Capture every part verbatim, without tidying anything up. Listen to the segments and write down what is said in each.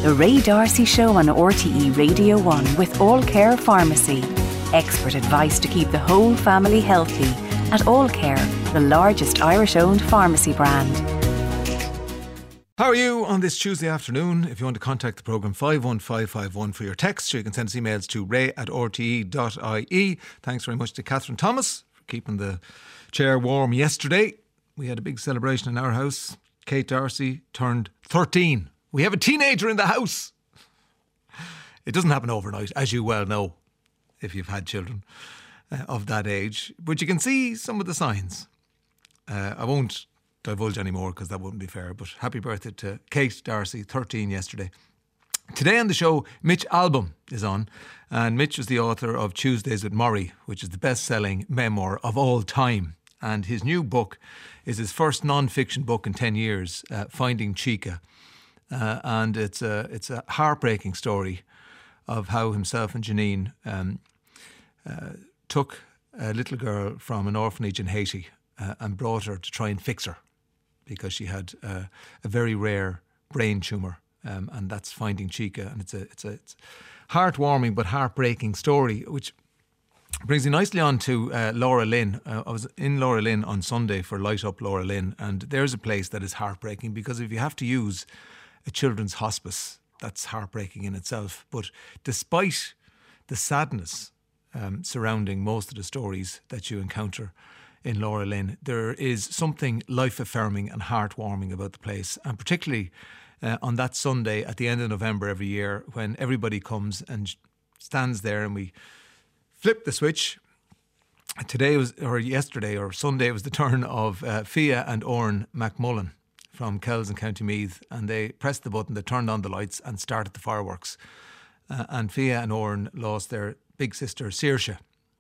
The Ray D'Arcy Show on R T E Radio one with All Care Pharmacy. Expert advice to keep the whole family healthy at All Care, the largest Irish-owned pharmacy brand. How are you on this Tuesday afternoon? If you want to contact the programme, five one five five one for your text. You can send us emails to ray at r t e dot i e. Thanks very much to Catherine Thomas for keeping the chair warm yesterday. We had a big celebration in our house. Kate D'Arcy turned thirteen. We have a teenager in the house. It doesn't happen overnight, as you well know, if you've had children uh, of that age. But you can see some of the signs. Uh, I won't divulge anymore because that wouldn't be fair. But happy birthday to Kate D'Arcy, thirteen yesterday. Today on the show, Mitch Albom is on. And Mitch is the author of Tuesdays with Murray, which is the best-selling memoir of all time. And his new book is his first non-fiction book in ten years, uh, Finding Chica. Uh, and it's a, it's a heartbreaking story of how himself and Janine um, uh, took a little girl from an orphanage in Haiti uh, and brought her to try and fix her because she had uh, a very rare brain tumour, um, and that's Finding Chica. And it's a it's a it's heartwarming but heartbreaking story, which brings me nicely on to uh, Laura Lynn. Uh, I was in Laura Lynn on Sunday for Light Up Laura Lynn, and there's a place that is heartbreaking because if you have to use a children's hospice, that's heartbreaking in itself. But despite the sadness um, surrounding most of the stories that you encounter in Laura Lynn, there is something life-affirming and heartwarming about the place. And particularly uh, on that Sunday at the end of November every year when everybody comes and stands there and we flip the switch. Today was, or yesterday or Sunday was the turn of uh, Fia and Oren McMullen from Kells in County Meath, and they pressed the button, they turned on the lights and started the fireworks. Uh, and Fia and Oren lost their big sister, Saoirse.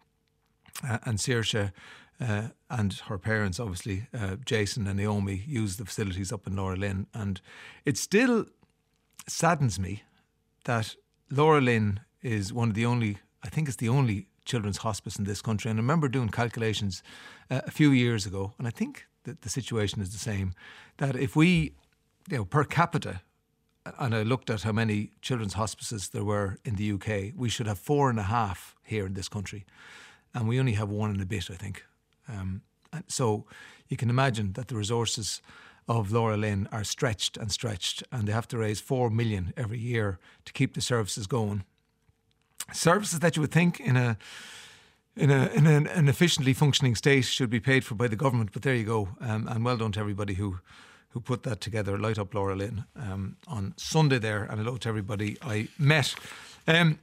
Uh, and Saoirse uh, and her parents, obviously, uh, Jason and Naomi, used the facilities up in Laura Lynn. And it still saddens me that Laura Lynn is one of the only, I think it's the only children's hospice in this country. And I remember doing calculations uh, a few years ago, and I think that the situation is the same, that if we, you know, per capita, and I looked at how many children's hospices there were in the U K, we should have four and a half here in this country. And we only have one and a bit, I think. Um, and so you can imagine that the resources of Laura Lynn are stretched and stretched, and they have to raise four million every year to keep the services going. Services that you would think in a in a in an, an efficiently functioning state should be paid for by the government, but there you go. Um, and well done to everybody who who put that together. Light Up Laura Lynn um, on Sunday there, and hello to everybody I met. Um,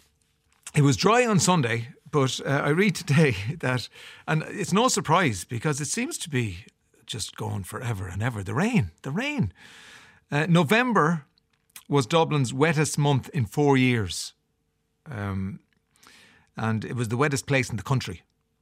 it was dry on Sunday, but uh, I read today that, and it's no surprise because it seems to be just going forever and ever. The rain, the rain. Uh, November was Dublin's wettest month in four years. Um, and it was the wettest place in the country.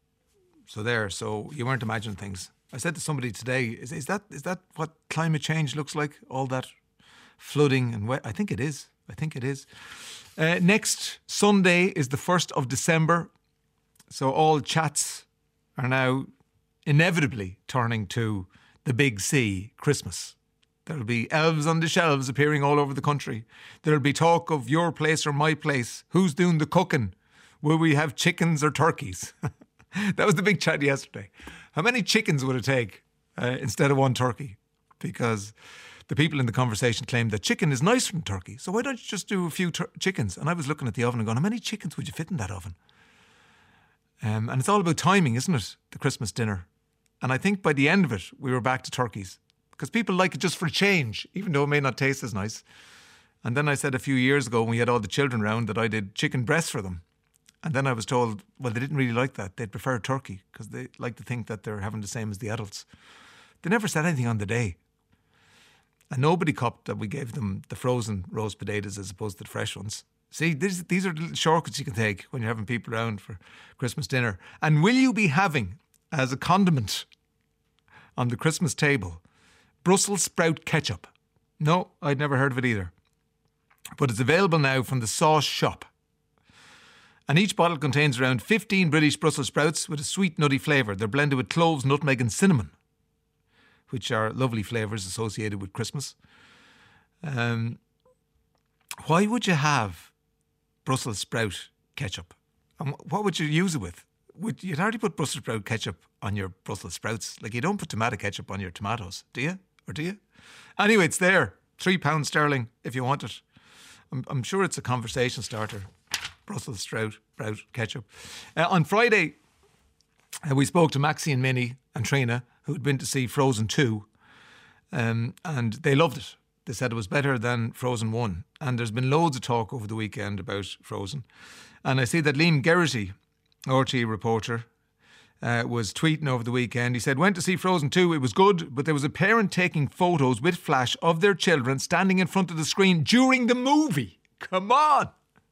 So there, so you weren't imagining things. I said to somebody today, is, is that is that what climate change looks like? All that flooding and wet? I think it is. I think it is. Uh, next Sunday is the first of December. So all chats are now inevitably turning to the big C, Christmas. There'll be elves on the shelves appearing all over the country. There'll be talk of your place or my place. Who's doing the cooking? Will we have chickens or turkeys? That was the big chat yesterday. How many chickens would it take uh, instead of one turkey? Because the people in the conversation claimed that chicken is nicer than turkey. So why don't you just do a few tur- chickens? And I was looking at the oven and going, how many chickens would you fit in that oven? Um, and it's all about timing, isn't it? The Christmas dinner. And I think by the end of it, we were back to turkeys. Because people like it just for a change, even though it may not taste as nice. And then I said a few years ago when we had all the children round that I did chicken breasts for them. And then I was told, well, they didn't really like that. They'd prefer turkey because they like to think that they're having the same as the adults. They never said anything on the day. And nobody copped that we gave them the frozen roast potatoes as opposed to the fresh ones. See, these, these are little shortcuts you can take when you're having people around for Christmas dinner. And will you be having, as a condiment on the Christmas table, Brussels sprout ketchup? No, I'd never heard of it either. But it's available now from the Sauce Shop. And each bottle contains around fifteen British Brussels sprouts with a sweet nutty flavour. They're blended with cloves, nutmeg and cinnamon, which are lovely flavours associated with Christmas. Um, why would you have Brussels sprout ketchup? And what would you use it with? Would you'd hardly put Brussels sprout ketchup on your Brussels sprouts. Like, you don't put tomato ketchup on your tomatoes, do you? Or do you? Anyway, it's there. Three pounds sterling if you want it. I'm, I'm sure it's a conversation starter. Brussels sprout, sprout ketchup. Uh, on Friday, uh, we spoke to Maxie and Minnie and Trina, who'd been to see Frozen two, um, and they loved it. They said it was better than Frozen one. And there's been loads of talk over the weekend about Frozen. And I see that Liam Geraghty, R T E reporter, uh, was tweeting over the weekend. He said, went to see Frozen two, it was good, but there was a parent taking photos with flash of their children standing in front of the screen during the movie. Come on!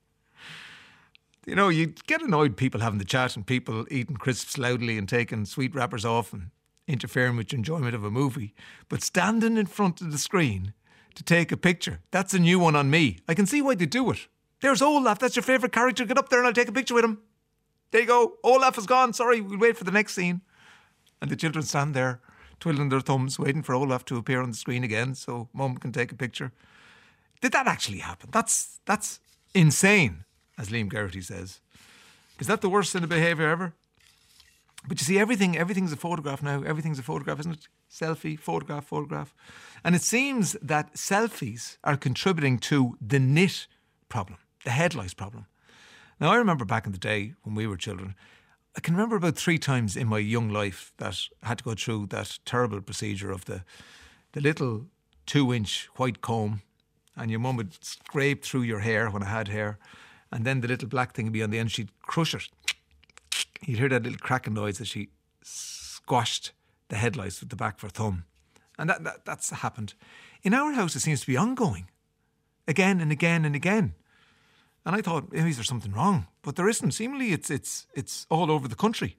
You know, you get annoyed people having the chat and people eating crisps loudly and taking sweet wrappers off and interfering with your enjoyment of a movie. But standing in front of the screen to take a picture, that's a new one on me. I can see why they do it. There's Olaf, that's your favourite character. Get up there and I'll take a picture with him. There you go. Olaf is gone. Sorry, we'll wait for the next scene. And the children stand there, twiddling their thumbs, waiting for Olaf to appear on the screen again so Mum can take a picture. Did that actually happen? That's that's insane, as Liam Geraghty says. Is that the worst sin of behaviour ever? But you see, everything, everything's a photograph now. Everything's a photograph, isn't it? Selfie, photograph, photograph. And it seems that selfies are contributing to the knit problem, the head lice problem. Now, I remember back in the day when we were children, I can remember about three times in my young life that I had to go through that terrible procedure of the the little two-inch white comb, and your mum would scrape through your hair when I had hair, and then the little black thing would be on the end. She'd crush it. You'd hear that little cracking noise as she squashed the head lice with the back of her thumb. And that, that that's happened. In our house, it seems to be ongoing. Again and again and again. And I thought, maybe there's something wrong. But there isn't. Seemingly, it's it's it's all over the country.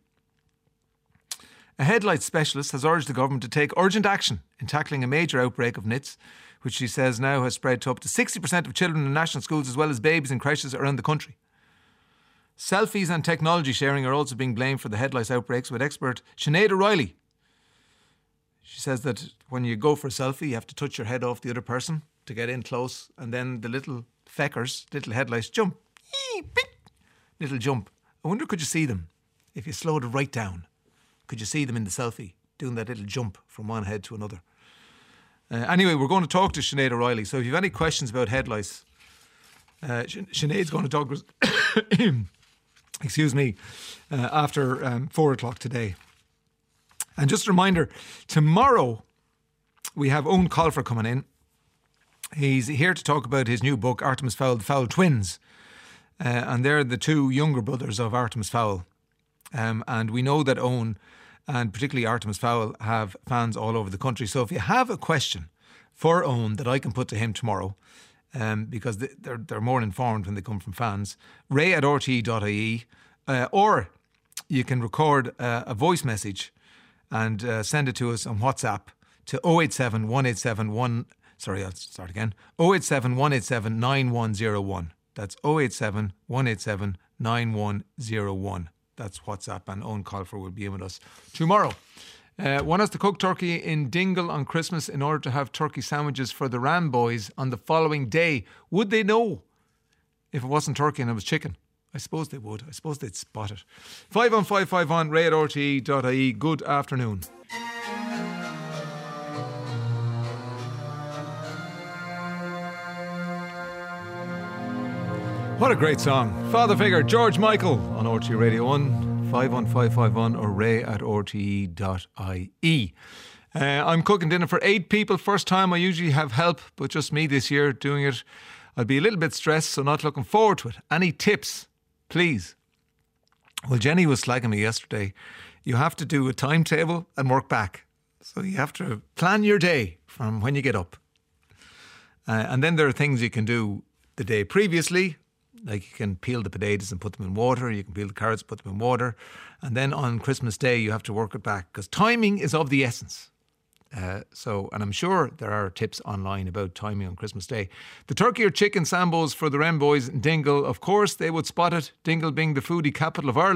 A head lice specialist has urged the government to take urgent action in tackling a major outbreak of nits, which she says now has spread to up to sixty percent of children in national schools as well as babies in creches around the country. Selfies and technology sharing are also being blamed for the head lice outbreaks, with expert Sinead O'Reilly. She says that when you go for a selfie, you have to touch your head off the other person to get in close, and then the little feckers, little head lice, jump. Little jump. I wonder, could you see them if you slowed it right down? Could you see them in the selfie doing that little jump from one head to another? Uh, anyway, we're going to talk to Sinead O'Reilly. So if you have any questions about head lice, uh, Sinead's going to talk to us, excuse me, uh, after um, four o'clock today. And just a reminder, tomorrow we have Owen Colfer coming in. He's here to talk about his new book, Artemis Fowl, The Fowl Twins. Uh, and they're the two younger brothers of Artemis Fowl. Um, and we know that Owen, and particularly Artemis Fowl, have fans all over the country. So if you have a question for Owen that I can put to him tomorrow, um, because they're they're more informed when they come from fans, ray at r t e dot i e, uh, or you can record uh, a voice message and uh, send it to us on WhatsApp to oh eight seven, one eight seven one... Sorry, I'll start again. oh eight seven, one eight seven, nine one oh one. That's oh eight seven, one eight seven, nine one oh one. That's WhatsApp, and Owen Colfer will be in with us tomorrow. Uh, one has to cook turkey in Dingle on Christmas in order to have turkey sandwiches for the Ram boys on the following day. Would they know if it wasn't turkey and it was chicken? I suppose they would. I suppose they'd spot it. five one five five one, ray at r t e dot i e. Good afternoon. What a great song. Father Figure, George Michael on R T E Radio one, five one five five one, or ray at r t e dot i e. Uh, I'm cooking dinner for eight people. First time. I usually have help, but just me this year doing it. I'll be a little bit stressed, so not looking forward to it. Any tips, please? Well, Jenny was slagging me yesterday. You have to do a timetable and work back. So you have to plan your day from when you get up. Uh, and then there are things you can do the day previously. Like you can peel the potatoes and put them in water. You can peel the carrots, put them in water. And then on Christmas Day, you have to work it back because timing is of the essence. Uh, so, and I'm sure there are tips online about timing on Christmas Day. The turkey or chicken sambos for the Wren boys in Dingle. Of course, they would spot it. Dingle being the foodie capital of Ireland.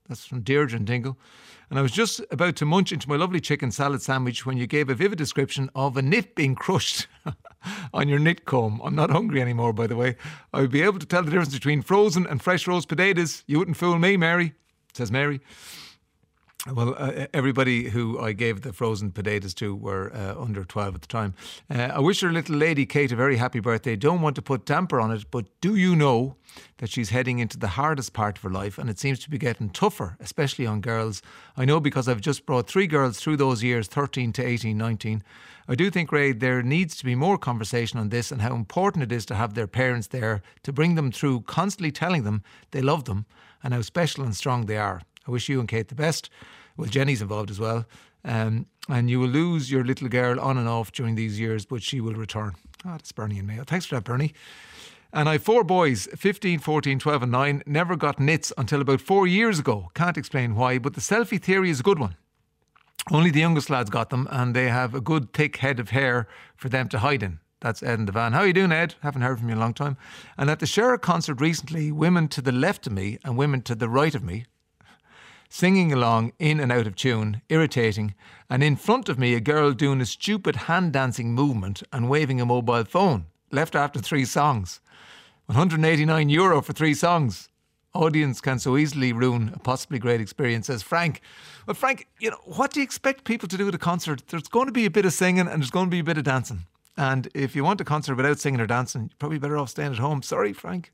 That's from Deirdre and Dingle. And I was just about to munch into my lovely chicken salad sandwich when you gave a vivid description of a nit being crushed on your nit comb. I'm not hungry anymore, by the way. I would be able to tell the difference between frozen and fresh roast potatoes. You wouldn't fool me, Mary, says Mary. Well, uh, everybody who I gave the frozen potatoes to were uh, under twelve at the time. Uh, I wish her little lady Kate a very happy birthday. Don't want to put damper on it, but do you know that she's heading into the hardest part of her life, and it seems to be getting tougher, especially on girls. I know because I've just brought three girls through those years, thirteen to eighteen, nineteen. I do think, Ray, there needs to be more conversation on this and how important it is to have their parents there to bring them through, constantly telling them they love them and how special and strong they are. I wish you and Kate the best. Well, Jenny's involved as well. Um, and you will lose your little girl on and off during these years, but she will return. Ah, oh, that's Bernie and Mayo. Thanks for that, Bernie. And I have four boys, fifteen, fourteen, twelve and nine. Never got nits until about four years ago. Can't explain why, but the selfie theory is a good one. Only the youngest lads got them, and they have a good thick head of hair for them to hide in. That's Ed in the van. How are you doing, Ed? Haven't heard from you in a long time. And at the Cher concert recently, women to the left of me and women to the right of me, singing along in and out of tune, irritating, and in front of me a girl doing a stupid hand dancing movement and waving a mobile phone, left after three songs. one hundred eighty-nine euro for three songs. Audience can so easily ruin a possibly great experience, says Frank. Well, Frank, you know, what do you expect people to do at a concert? There's going to be a bit of singing and there's going to be a bit of dancing. And if you want a concert without singing or dancing, you're probably better off staying at home. Sorry, Frank.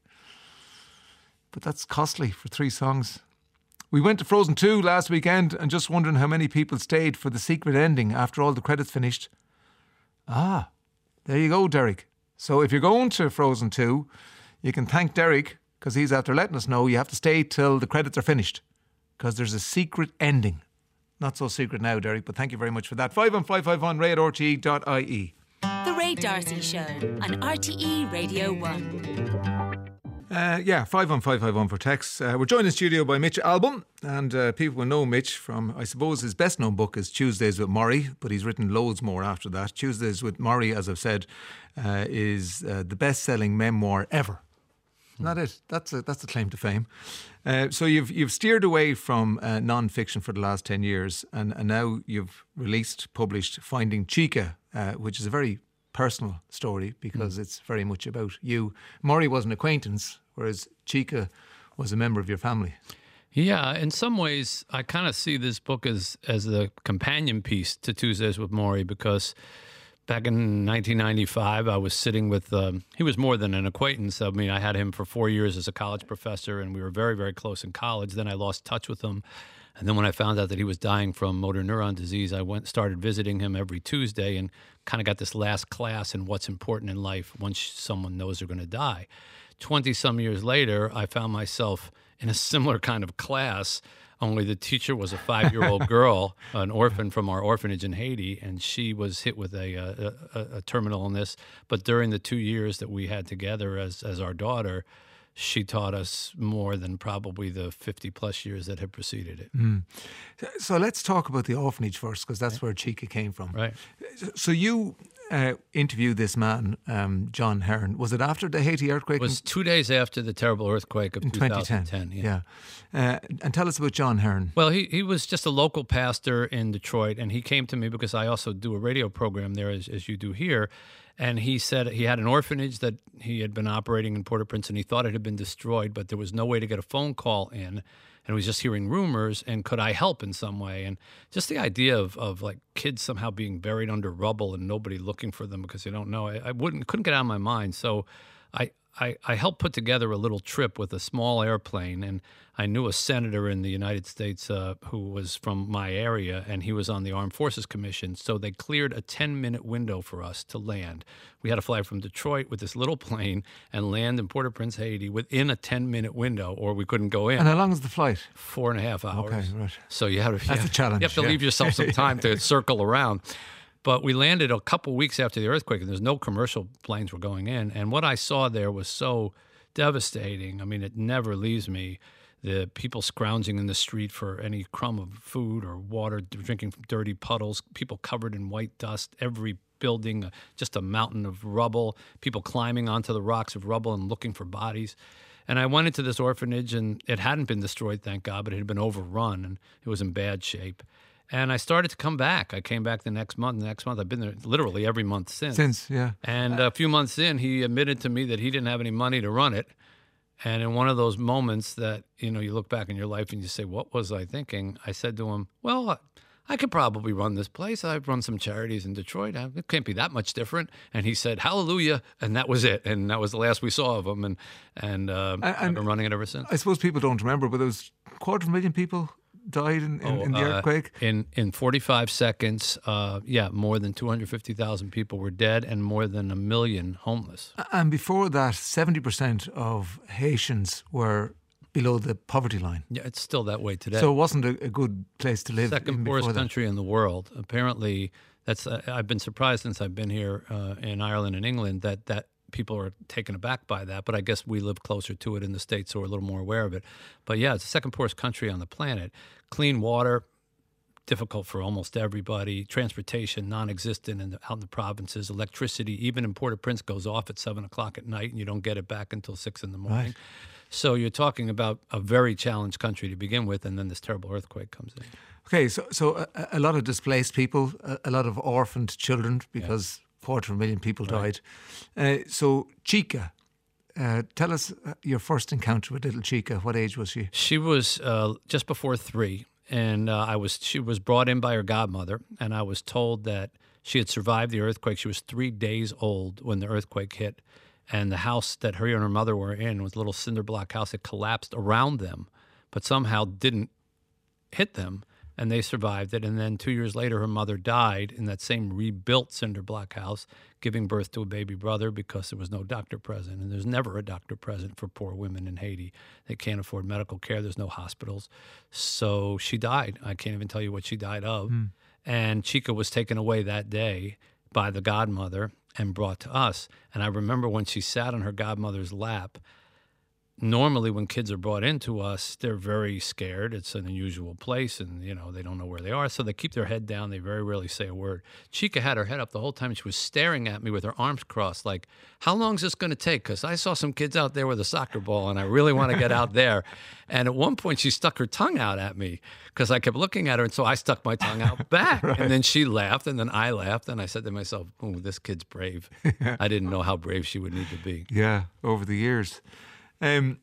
But that's costly for three songs. We went to Frozen two last weekend and just wondering how many people stayed for the secret ending after all the credits finished. Ah, there you go, Derek. So if you're going to Frozen two, you can thank Derek because he's after letting us know you have to stay till the credits are finished because there's a secret ending. Not so secret now, Derek, but thank you very much for that. five one five five one ray at r t e dot i e. The Ray D'Arcy Show on R T E Radio one. Uh, yeah, five one five five one for text. Uh, we're joined in studio by Mitch Albom, and uh, people will know Mitch from, I suppose, his best known book is Tuesdays with Murray, but he's written loads more after that. Tuesdays with Murray, as I've said, uh, is uh, the best-selling memoir ever. Isn't that it? That's a, that's a claim to fame. Uh, so you've you've steered away from uh, non-fiction for the last ten years, and, and now you've released, published Finding Chica, uh, which is a very personal story because mm. it's very much about you. Murray was an acquaintance, whereas Chica was a member of your family. Yeah, in some ways, I kind of see this book as as a companion piece to Tuesdays with Maury because back in nineteen ninety-five, I was sitting with, um, he was more than an acquaintance. I mean, I had him for four years as a college professor, and we were very, very close in college. Then I lost touch with him. And then when I found out that he was dying from motor neuron disease, I went started visiting him every Tuesday and kind of got this last class in what's important in life once someone knows they're going to die. twenty-some years later, I found myself in a similar kind of class, only the teacher was a five-year-old girl, an orphan from our orphanage in Haiti, and she was hit with a, a, a, a terminal illness. But during the two years that we had together as, as our daughter, she taught us more than probably the fifty-plus years that had preceded it. Mm. So let's talk about the orphanage first, because that's where Chica came from. Right. So you uh, interviewed this man, um, John Hearn. Was it after the Haiti earthquake? It was two days after the terrible earthquake of in twenty ten. twenty ten, yeah. yeah. Uh, and tell us about John Hearn. Well, he, he was just a local pastor in Detroit, and he came to me because I also do a radio program there, as, as you do here. And he said he had an orphanage that he had been operating in Port-au-Prince, and he thought it had been destroyed, but there was no way to get a phone call in, and he was just hearing rumors, and could I help in some way? And just the idea of, of like kids somehow being buried under rubble and nobody looking for them because they don't know, I, I wouldn't couldn't get out of my mind. So I, I, I helped put together a little trip with a small airplane, and I knew a senator in the United States uh, who was from my area, and he was on the Armed Forces Commission. So they cleared a ten-minute window for us to land. We had to fly from Detroit with this little plane and land in Port-au-Prince, Haiti, within a ten-minute window, or we couldn't go in. And how long is the flight? Four and a half hours. Okay, right. So you have to, That's you a challenge. You have to yeah. leave yourself some time to circle around. But we landed a couple weeks after the earthquake, and there's no commercial planes were going in. And what I saw there was so devastating. I mean, it never leaves me. The people scrounging in the street for any crumb of food or water, drinking from dirty puddles, people covered in white dust, every building, uh, just a mountain of rubble, people climbing onto the rocks of rubble and looking for bodies. And I went into this orphanage, and it hadn't been destroyed, thank God, but it had been overrun, and it was in bad shape. And I started to come back. I came back the next month. The next month, I've been there literally every month since. Since, yeah. And a few months in, he admitted to me that he didn't have any money to run it. And in one of those moments that, you know, you look back in your life and you say, what was I thinking? I said to him, well, I could probably run this place. I've run some charities in Detroit. It can't be that much different. And he said, hallelujah. And that was it. And that was the last we saw of him. And, and, uh, and I've been running it ever since. I suppose people don't remember, but there was a quarter of a million people died in, in, oh, in the uh, earthquake? In in forty-five seconds, uh, yeah, more than two hundred fifty thousand people were dead and more than a million homeless. And before that, seventy percent of Haitians were below the poverty line. Yeah, it's still that way today. So it wasn't a, a good place to live. Second poorest country in the world. Apparently, that's. Uh, I've been surprised since I've been here uh, in Ireland and England that that people are taken aback by that. But I guess we live closer to it in the States, so we're a little more aware of it. But yeah, it's the second poorest country on the planet. Clean water, difficult for almost everybody. Transportation, non-existent in the, out in the provinces. Electricity, even in Port-au-Prince, goes off at seven o'clock at night, and you don't get it back until six in the morning. Right. So you're talking about a very challenged country to begin with, and then this terrible earthquake comes in. Okay, so so a, a lot of displaced people, a, a lot of orphaned children, because yeah. quarter of a million people right. died. Uh, so Chica, uh, tell us your first encounter with little Chica. What age was she? She was uh, just before three, and uh, I was. She was brought in by her godmother, and I was told that she had survived the earthquake. She was three days old when the earthquake hit. And the house that her and her mother were in was a little cinder block house. It collapsed around them, but somehow didn't hit them, and they survived it. And then two years later, her mother died in that same rebuilt cinder block house, giving birth to a baby brother because there was no doctor present. And there's never a doctor present for poor women in Haiti. They can't afford medical care. There's no hospitals. So she died. I can't even tell you what she died of. Mm. And Chica was taken away that day by the godmother and brought to us. And I remember when she sat on her godmother's lap, normally when kids are brought into us, they're very scared. It's an unusual place, and, you know, they don't know where they are, so they keep their head down. They very rarely say a word. Chica had her head up the whole time. She was staring at me with her arms crossed, like, how long is this going to take? Because I saw some kids out there with a soccer ball, and I really want to get out there. And at one point, she stuck her tongue out at me because I kept looking at her, and so I stuck my tongue out back. Right. And then she laughed, and then I laughed, and I said to myself, oh, this kid's brave. Yeah. I didn't know how brave she would need to be. Yeah, over the years. Um,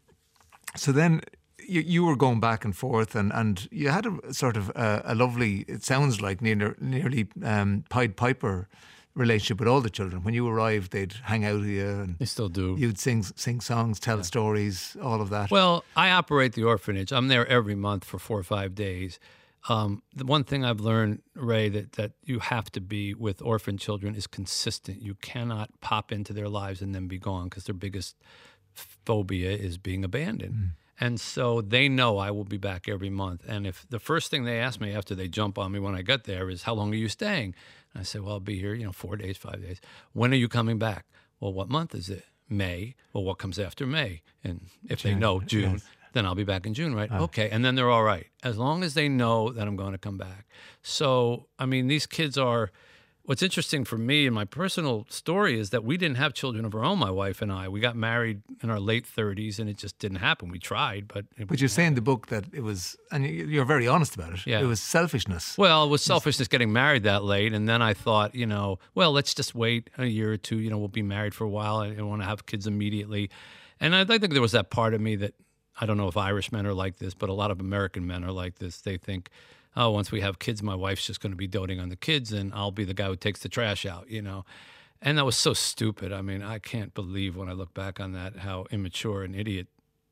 so then you, you were going back and forth, and, and you had a sort of a, a lovely, it sounds like near, nearly um, Pied Piper relationship with all the children. When you arrived, they'd hang out with you, and they still do. You'd sing sing songs, tell yeah. stories, all of that. Well, I operate the orphanage. I'm there every month for four or five days. Um, the one thing I've learned, Ray, that, that you have to be with orphan children is consistent. You cannot pop into their lives and then be gone, because their biggest phobia is being abandoned. Mm. And so they know I will be back every month. And if the first thing they ask me after they jump on me when I get there is, how long are you staying? And I say, well, I'll be here, you know, four days, five days. When are you coming back? Well, what month is it? May. Well, what comes after May? And if June. They know June, yes. then I'll be back in June, right? Uh. Okay. And then they're all right, as long as they know that I'm going to come back. So, I mean, these kids are... What's interesting for me in my personal story is that we didn't have children of our own, my wife and I. We got married in our late thirties, and it just didn't happen. We tried, but... It but you say in the book that it was, and you're very honest about it, yeah. it was selfishness. Well, it was selfishness getting married that late, and then I thought, you know, well, let's just wait a year or two. You know, we'll be married for a while. I don't want to have kids immediately. And I think there was that part of me that, I don't know if Irish men are like this, but a lot of American men are like this. They think... oh, once we have kids, my wife's just going to be doting on the kids, and I'll be the guy who takes the trash out, you know. And that was so stupid. I mean, I can't believe when I look back on that how immature and idiot,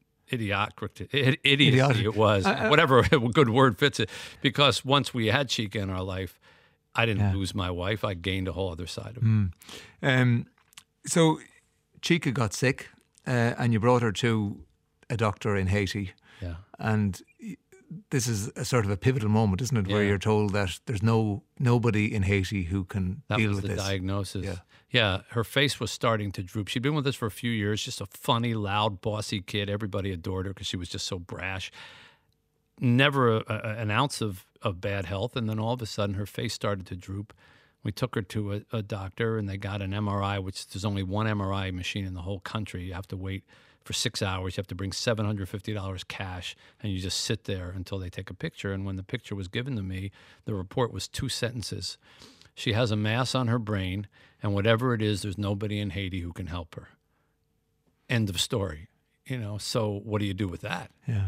idiotic, idiocy idiotic. it was. Uh, uh, Whatever good word fits it. Because once we had Chica in our life, I didn't yeah. lose my wife. I gained a whole other side of it. Mm. Um, so Chica got sick, uh, and you brought her to a doctor in Haiti. Yeah. And... this is a sort of a pivotal moment, isn't it, where yeah. you're told that there's no nobody in Haiti who can that deal was with the this. Diagnosis. Yeah. yeah, her face was starting to droop. She'd been with us for a few years, just a funny, loud, bossy kid. Everybody adored her because she was just so brash. Never a, a, an ounce of, of bad health, and then all of a sudden her face started to droop. We took her to a, a doctor, and they got an M R I, which there's only one M R I machine in the whole country. You have to wait for six hours. You have to bring seven hundred fifty dollars cash, and you just sit there until they take a picture. And when the picture was given to me, the report was two sentences. She has a mass on her brain, and whatever it is, there's nobody in Haiti who can help her. End of story. You know, so what do you do with that? Yeah.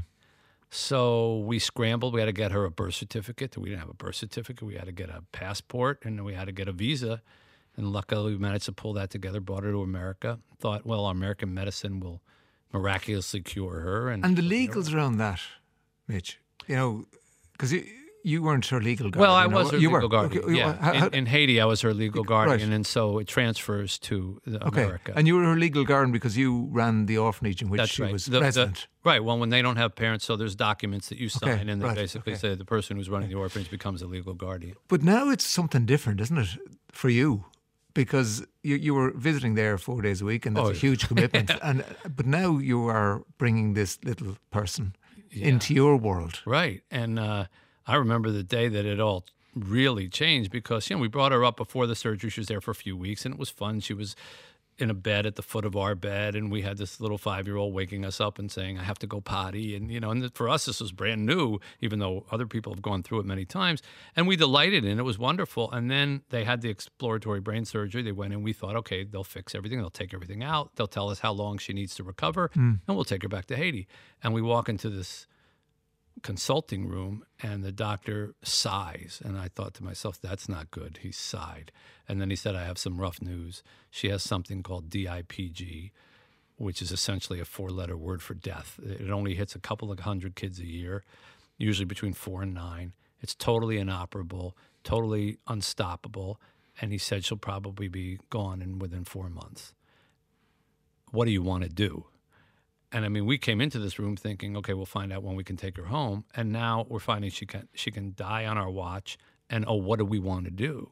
So we scrambled. We had to get her a birth certificate. We didn't have a birth certificate. We had to get a passport, and then we had to get a visa. And luckily, we managed to pull that together, brought her to America. Thought, well, our American medicine will miraculously cure her. And, And the legals around that, Mitch, you know, because you, you weren't her legal guardian. Well, I no? was her you legal were. guardian. Okay, Yeah. how- how- in, in Haiti, I was her legal guardian, Right. and so it transfers to the okay. America. And you were her legal guardian because you ran the orphanage in which That's she right. was The- the- resident. right. Well, when they don't have parents, so there's documents that you sign, Okay, and they right, basically okay. say the person who's running the orphanage becomes a legal guardian. But now it's something different, isn't it, for you? Because you, you were visiting there four days a week, and that's Oh, a yeah. huge commitment. and But now you are bringing this little person into your world. Right. And uh, I remember the day that it all really changed because, you know, we brought her up before the surgery. She was there for a few weeks, and it was fun. She was in a bed at the foot of our bed, and we had this little five-year-old waking us up and saying, I have to go potty. And, you know, and for us, this was brand new, even though other people have gone through it many times. And we delighted in it. It was wonderful. And then they had the exploratory brain surgery. They went in. We thought, okay, they'll fix everything. They'll take everything out. They'll tell us how long she needs to recover, and we'll take her back to Haiti. And we walk into this consulting room, and the doctor sighs, and I thought to myself, that's not good. He sighed, and then he said, I have some rough news. She has something called D I P G, which is essentially a four-letter word for death. It only hits a couple of hundred kids a year, usually between four and nine. It's totally inoperable, totally unstoppable, and he said she'll probably be gone in within four months. What do you want to do? And I mean, we came into this room thinking, okay, we'll find out when we can take her home. And now we're finding she can she can die on our watch. And oh, what do we want to do?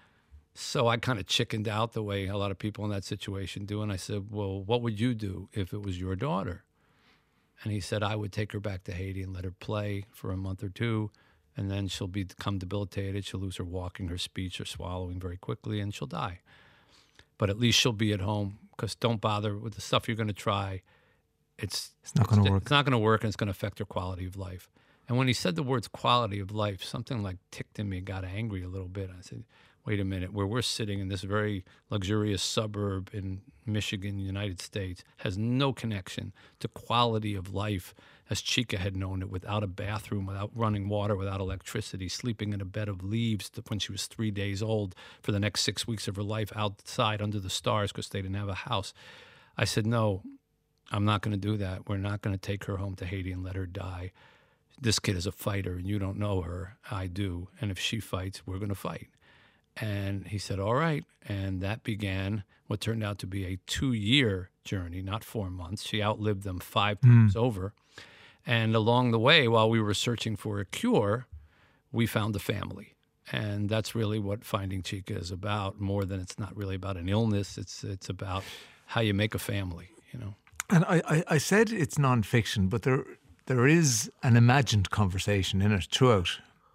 So I kind of chickened out the way a lot of people in that situation do. And I said, well, what would you do if it was your daughter? And he said, I would take her back to Haiti and let her play for a month or two. And then she'll become debilitated. She'll lose her walking, her speech, her swallowing very quickly, and she'll die. But at least she'll be at home, because don't bother with the stuff you're going to try. It's, It's not going to work. It's not going to work, and it's going to affect her quality of life. And when he said the words quality of life, something like ticked in me, got angry a little bit. I said, wait a minute, where we're sitting in this very luxurious suburb in Michigan, United States, has no connection to quality of life as Chica had known it, without a bathroom, without running water, without electricity, sleeping in a bed of leaves when she was three days old for the next six weeks of her life outside under the stars because they didn't have a house. I said, no, I'm not going to do that. We're not going to take her home to Haiti and let her die. This kid is a fighter, and you don't know her. I do. And if she fights, we're going to fight. And he said, all right. And that began what turned out to be a two-year journey, not four months. She outlived them five times over. And along the way, while we were searching for a cure, we found a family. And that's really what Finding Chica is about, more than it's not really about an illness. It's it's about how you make a family, you know. And I, I, I said it's non-fiction, but there there is an imagined conversation in it throughout.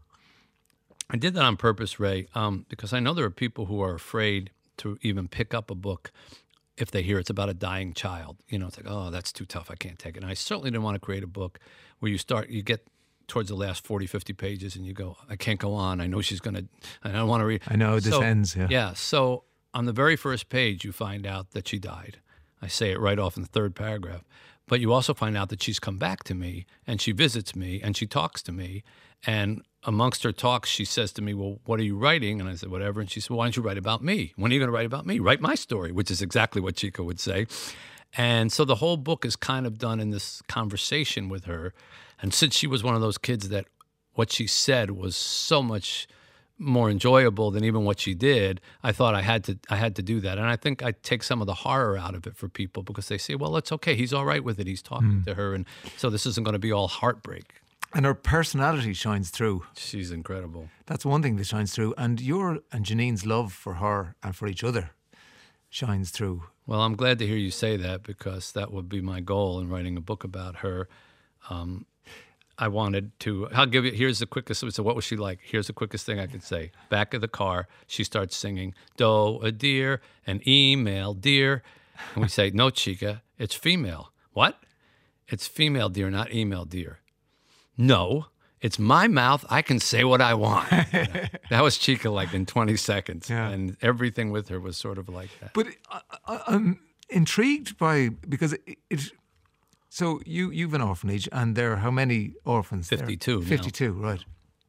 I did that on purpose, Ray, um, because I know there are people who are afraid to even pick up a book if they hear it's about a dying child. You know, it's like, oh, that's too tough. I can't take it. And I certainly didn't want to create a book where you start, you get towards the last forty, fifty pages and you go, I can't go on. I know she's going to, I don't want to read. I know this So, ends, yeah. Yeah. So on the very first page, you find out that she died. I say it right off in the third paragraph. But you also find out that she's come back to me, and she visits me, and she talks to me. And amongst her talks, she says to me, well, what are you writing? And I said, whatever. And she said, why don't you write about me? When are you going to write about me? Write my story, which is exactly what Chica would say. And so the whole book is kind of done in this conversation with her. And since she was one of those kids that what she said was so much more enjoyable than even what she did, I thought I had to I had to do that. And I think I take some of the horror out of it for people because they say, well, it's okay. He's all right with it. He's talking to her. And so this isn't going to be all heartbreak. And her personality shines through. She's incredible. That's one thing that shines through. And your and Janine's love for her and for each other shines through. Well, I'm glad to hear you say that because that would be my goal in writing a book about her. Um, I wanted to, I'll give you, here's the quickest, so what was she like? Here's the quickest thing I could say. Back of the car, she starts singing, "Doe a deer, an email deer." And we say, "No, Chica, it's female." "What?" "It's female deer, not email deer." "No, it's my mouth. I can say what I want." That was Chica like in twenty seconds. Yeah. And everything with her was sort of like that. But I, I, I'm intrigued by, because it, it so you, you've an orphanage, and there are how many orphans there? fifty-two now. fifty-two, right.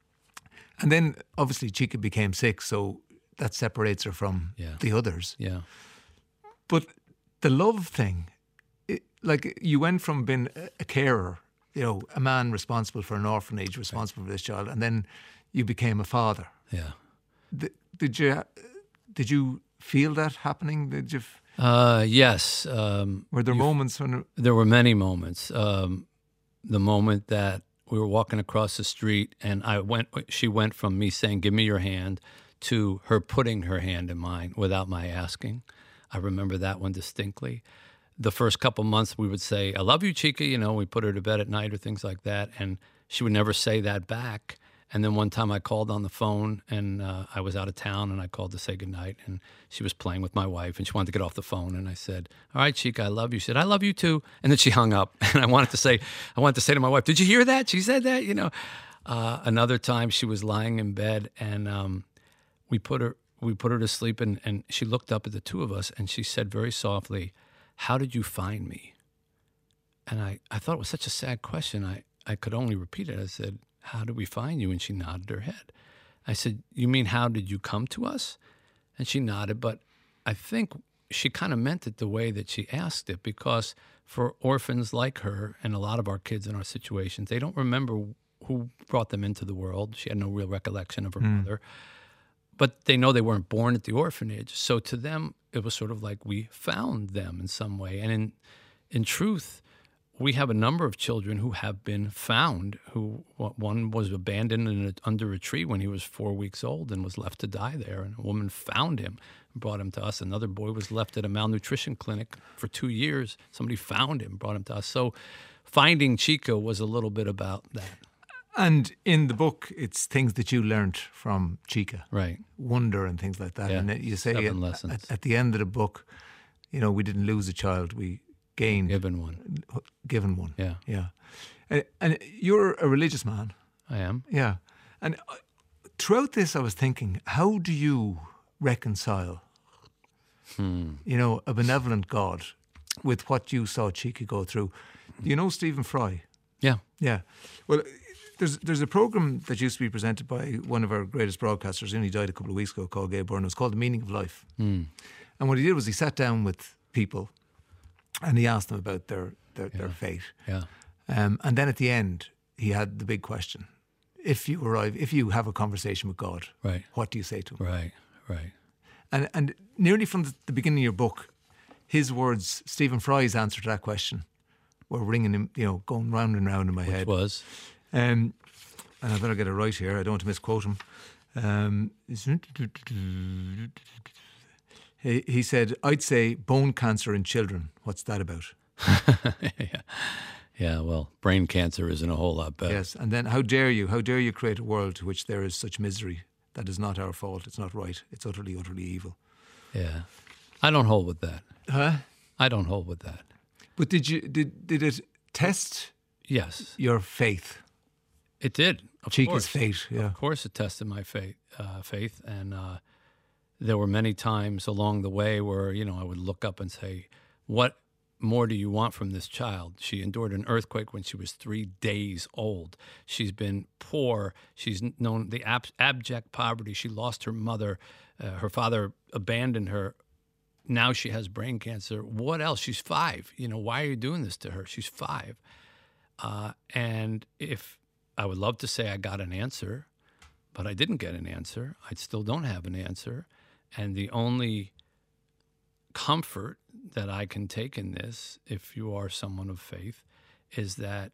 And then obviously Chica became sick, so that separates her from Yeah. the others. Yeah. But the love thing, it, like you went from being a- a carer, you know, a man responsible for an orphanage, responsible for this child, and then you became a father. Yeah. Th- Did you did you feel that happening? Did you? f- Uh, yes. Um, Were there moments when? There were many moments. Um, the moment that we were walking across the street, and I went, she went from me saying, "Give me your hand," to her putting her hand in mine without my asking. I remember that one distinctly. The first couple months, we would say, "I love you, Chica." You know, we put her to bed at night or things like that, and she would never say that back. And then one time I called on the phone, and uh, I was out of town, and I called to say goodnight, and she was playing with my wife, and she wanted to get off the phone, and I said, "All right, Chica, I love you." She said, "I love you too." And then she hung up, and I wanted to say, I wanted to say to my wife, "Did you hear that? She said that," you know. Uh, another time she was lying in bed, and um, we put her we put her to sleep, and, and she looked up at the two of us, and she said very softly, "How did you find me?" And I, I thought it was such a sad question. I, I could only repeat it. I said, "How did we find you?" And she nodded her head. I said, "You mean how did you come to us?" And she nodded, but I think she kind of meant it the way that she asked it, because for orphans like her and a lot of our kids in our situations, they don't remember who brought them into the world. She had no real recollection of her mother. But they know they weren't born at the orphanage. So to them, it was sort of like we found them in some way. And in in truth, we have a number of children who have been found, who one was abandoned in a, under a tree when he was four weeks old and was left to die there. And a woman found him and brought him to us. Another boy was left at a malnutrition clinic for two years. Somebody found him, brought him to us. So finding Chica was a little bit about that. And in the book, it's things that you learnt from Chica, Right. wonder and things like that. Yeah, And you say seven at, lessons. at, at the end of the book, you know, we didn't lose a child, we gained, Given one. given one. Yeah, Yeah. And, and you're a religious man. I am. Yeah. And uh, throughout this, I was thinking, how do you reconcile, Hmm. you know, a benevolent God with what you saw Chica go through? Do you know Stephen Fry? Yeah. Yeah. Well, there's there's a program that used to be presented by one of our greatest broadcasters, he only died a couple of weeks ago, called Gabe Byrne. It was called The Meaning of Life. Mm. And what he did was he sat down with people and he asked them about their, their, Yeah. their fate. Yeah. Um, and then at the end, he had the big question. If you arrive, if you have a conversation with God, Right. what do you say to him? Right. Right. And and nearly from the, the beginning of your book, his words, Stephen Fry's answer to that question, were ringing him, you know, going round and round in my Which head. was? Um, and I better get it right here. I don't want to misquote him. Um, he, he said, "I'd say bone cancer in children. What's that about?" yeah. Yeah, well, brain cancer isn't a whole lot better. Yes, and then how dare you? How dare you create a world to which there is such misery? That is not our fault. It's not right. It's utterly, utterly evil. Yeah. I don't hold with that. Huh? I don't hold with that. But did you did did it test Yes, your faith? it did. Of Chica's course. fate, yeah. Of course, it tested my faith. Uh, faith, and uh, there were many times along the way where you know I would look up and say, "What more do you want from this child?" She endured an earthquake when she was three days old. She's been poor. She's known the ab- abject poverty. She lost her mother. Uh, her father abandoned her. Now she has brain cancer. What else? She's five. You know, why are you doing this to her? She's five. Uh, and if I would love to say I got an answer, but I didn't get an answer. I still don't have an answer. And the only comfort that I can take in this, if you are someone of faith, is that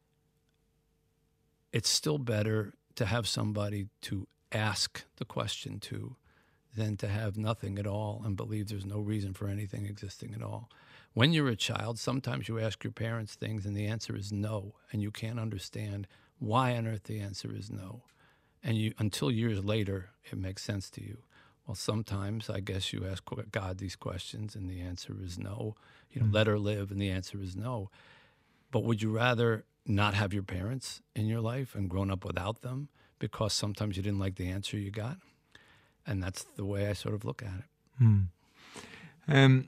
it's still better to have somebody to ask the question to than to have nothing at all and believe there's no reason for anything existing at all. when you're a child, sometimes you ask your parents things and the answer is no, and you can't understand why on earth the answer is no. And you, until years later, it makes sense to you. Well, sometimes I guess you ask God these questions and the answer is no. You know, mm. let her live and the answer is no. But would you rather not have your parents in your life and grown up without them because sometimes you didn't like the answer you got? And that's the way I sort of look at it. Mm. Um.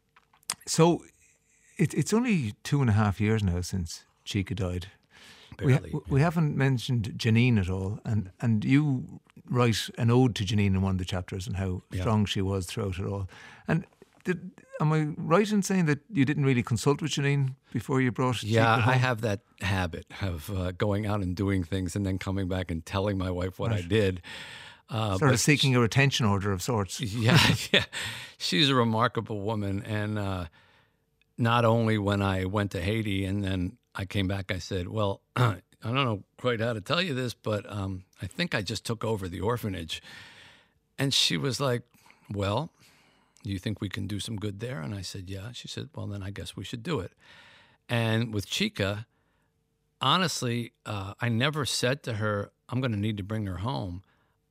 So it, it's only two and a half years now since Chica died. Barely, we, we haven't mentioned Janine at all, and, and you write an ode to Janine in one of the chapters and how yeah. strong she was throughout it all. And did, am I right in saying that you didn't really consult with Janine before you brought Yeah, Chica home? I have that habit of uh, going out and doing things and then coming back and telling my wife what right. I did. Uh, sort of seeking a retention order of sorts. Yeah, yeah. She's a remarkable woman. And uh, not only when I went to Haiti and then I came back, I said, well, I don't know quite how to tell you this, but um, I think I just took over the orphanage. And she was like, well, do you think we can do some good there? And I said, yeah. She said, well, then I guess we should do it. And with Chica, honestly, uh, I never said to her, I'm going to need to bring her home.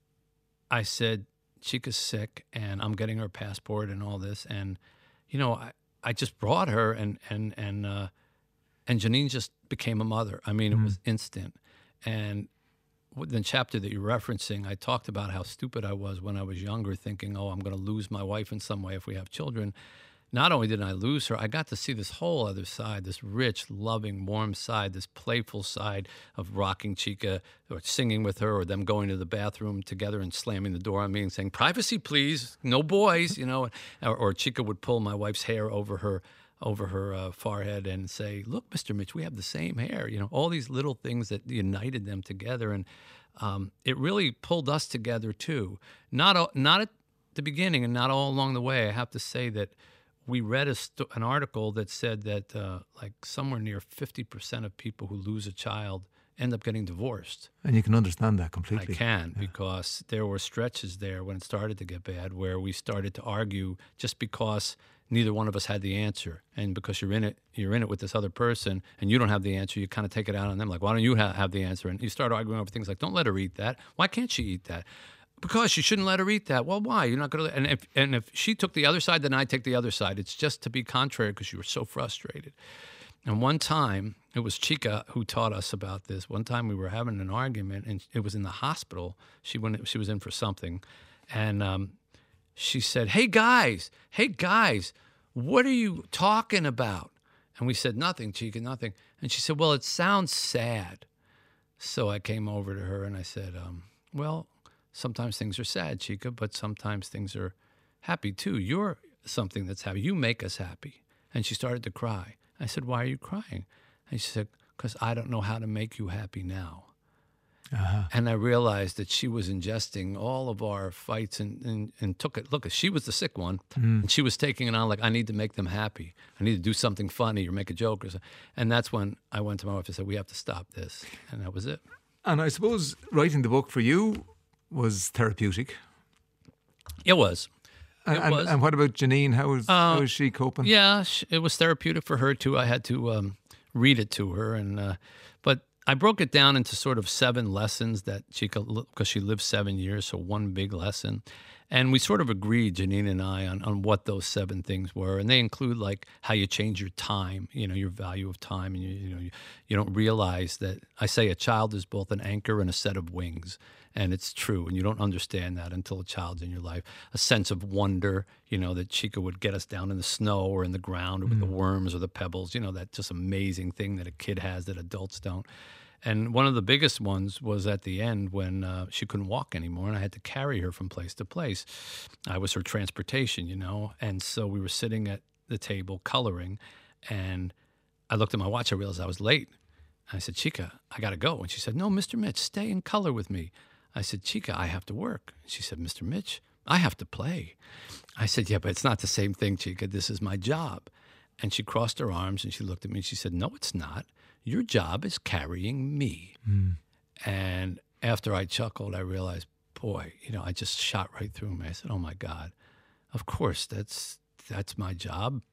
I said, Chica's sick and I'm getting her passport and all this. And, you know, I, I just brought her and, and, and, uh, and Janine just became a mother. I mean, it mm. was instant. And the chapter that you're referencing, I talked about how stupid I was when I was younger, thinking, oh, I'm going to lose my wife in some way if we have children. Not only did I lose her, I got to see this whole other side, this rich, loving, warm side, this playful side of rocking Chica or singing with her or them going to the bathroom together and slamming the door on me and saying, privacy, please, no boys, you know. Or, or Chica would pull my wife's hair over her over her uh, forehead and say, look, Mister Mitch, we have the same hair. You know, all these little things that united them together. And um, it really pulled us together, too. Not all, not at the beginning and not all along the way. I have to say that we read a st- an article that said that uh, like somewhere near fifty percent of people who lose a child end up getting divorced. And you can understand that completely. I can, yeah. Because there were stretches there when it started to get bad where we started to argue just because neither one of us had the answer. And because you're in it, you're in it with this other person and you don't have the answer, you kind of take it out on them. Like, why don't you ha- have the answer? And you start arguing over things like, don't let her eat that. Why can't she eat that? Because you shouldn't let her eat that. Well, why? You're not going to. And if and if she took the other side, then I take the other side. It's just to be contrary because you were so frustrated. And one time, it was Chica who taught us about this. One time we were having an argument, and it was in the hospital. She went. She was in for something, and um, she said, "Hey guys, hey guys, what are you talking about?" And we said, "Nothing, Chica, nothing." And she said, "Well, it sounds sad." So I came over to her and I said, um, "Well, sometimes things are sad, Chica, but sometimes things are happy too. You're something that's happy. You make us happy." And she started to cry. I said, "Why are you crying?" And she said, "Because I don't know how to make you happy now." Uh-huh. And I realized that she was ingesting all of our fights and, and, and took it. Look, she was the sick one, mm. and she was taking it on like, I need to make them happy. I need to do something funny or make a joke or something. And that's when I went to my wife and said, we have to stop this. And that was it. And I suppose writing the book for you was therapeutic. It was. And, it and, was. and what about Janine? How was, uh, how was she coping? Yeah, it was therapeutic for her too. I had to um, read it to her. and uh, But I broke it down into sort of seven lessons that she could, because she lived seven years, so one big lesson. And we sort of agreed, Janine and I, on, on what those seven things were. And they include like how you change your time, you know, your value of time. And, you, you know, you, you don't realize that, I say a child is both an anchor and a set of wings. And it's true. And you don't understand that until a child's in your life. A sense of wonder, you know, that Chica would get us down in the snow or in the ground or with mm. the worms or the pebbles, you know, that just amazing thing that a kid has that adults don't. And one of the biggest ones was at the end when uh, she couldn't walk anymore and I had to carry her from place to place. I was her transportation, you know. And so we were sitting at the table coloring and I looked at my watch. I realized I was late. And I said, Chica, I got to go. And she said, no, Mister Mitch, stay and color with me. I said, Chica, I have to work. She said, Mister Mitch, I have to play. I said, yeah, but it's not the same thing, Chica. This is my job. And she crossed her arms and she looked at me and she said, no, it's not. Your job is carrying me. Mm. And after I chuckled, I realized, boy, you know, I just shot right through me. I said, oh, my God, of course, that's that's my job.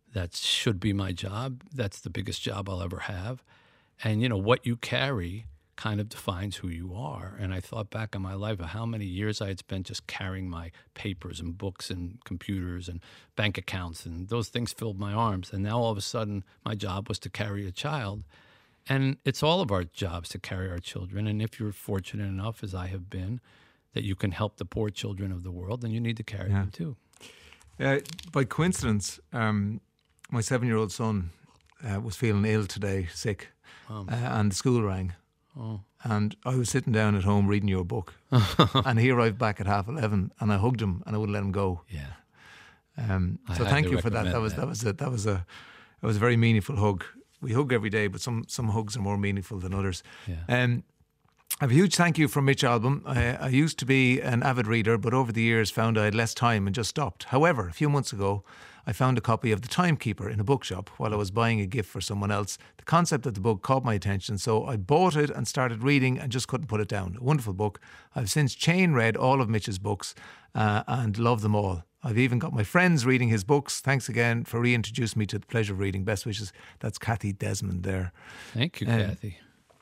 that should be my job. That's the biggest job I'll ever have. And, you know, what you carry kind of defines who you are. And I thought back on my life of how many years I had spent just carrying my papers and books and computers and bank accounts, and those things filled my arms. And now all of a sudden my job was to carry a child. And it's all of our jobs to carry our children. And if you're fortunate enough, as I have been, that you can help the poor children of the world, then you need to carry Yeah. them too. Uh, by coincidence, um, my seven-year-old son uh, was feeling ill today, sick, Um, uh, and the school rang. oh. And I was sitting down at home reading your book, and he arrived back at half eleven, and I hugged him and I wouldn't let him go. Yeah. Um, I so had thank to you for that. recommend That was that. that was a that was a that was a very meaningful hug. We hug every day, but some some hugs are more meaningful than others. Yeah. Um, I have a huge thank you from Mitch Albom. I, I used to be an avid reader, but over the years found I had less time and just stopped. However, a few months ago, I found a copy of The Timekeeper in a bookshop while I was buying a gift for someone else. The concept of the book caught my attention, so I bought it and started reading and just couldn't put it down. A wonderful book. I've since chain read all of Mitch's books uh, and love them all. I've even got my friends reading his books. Thanks again for reintroducing me to the pleasure of reading. Best wishes. That's Kathy Desmond there. Thank you, Um, Kathy.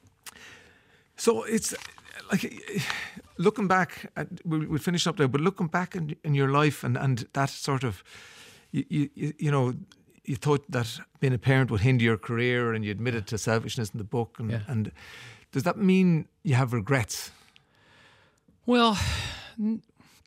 So it's like looking back, at, we we finish up there, but looking back in, in your life and, and that sort of, you, you you know, you thought that being a parent would hinder your career, and you admitted to selfishness in the book. And, Yeah. and does that mean you have regrets? Well, n-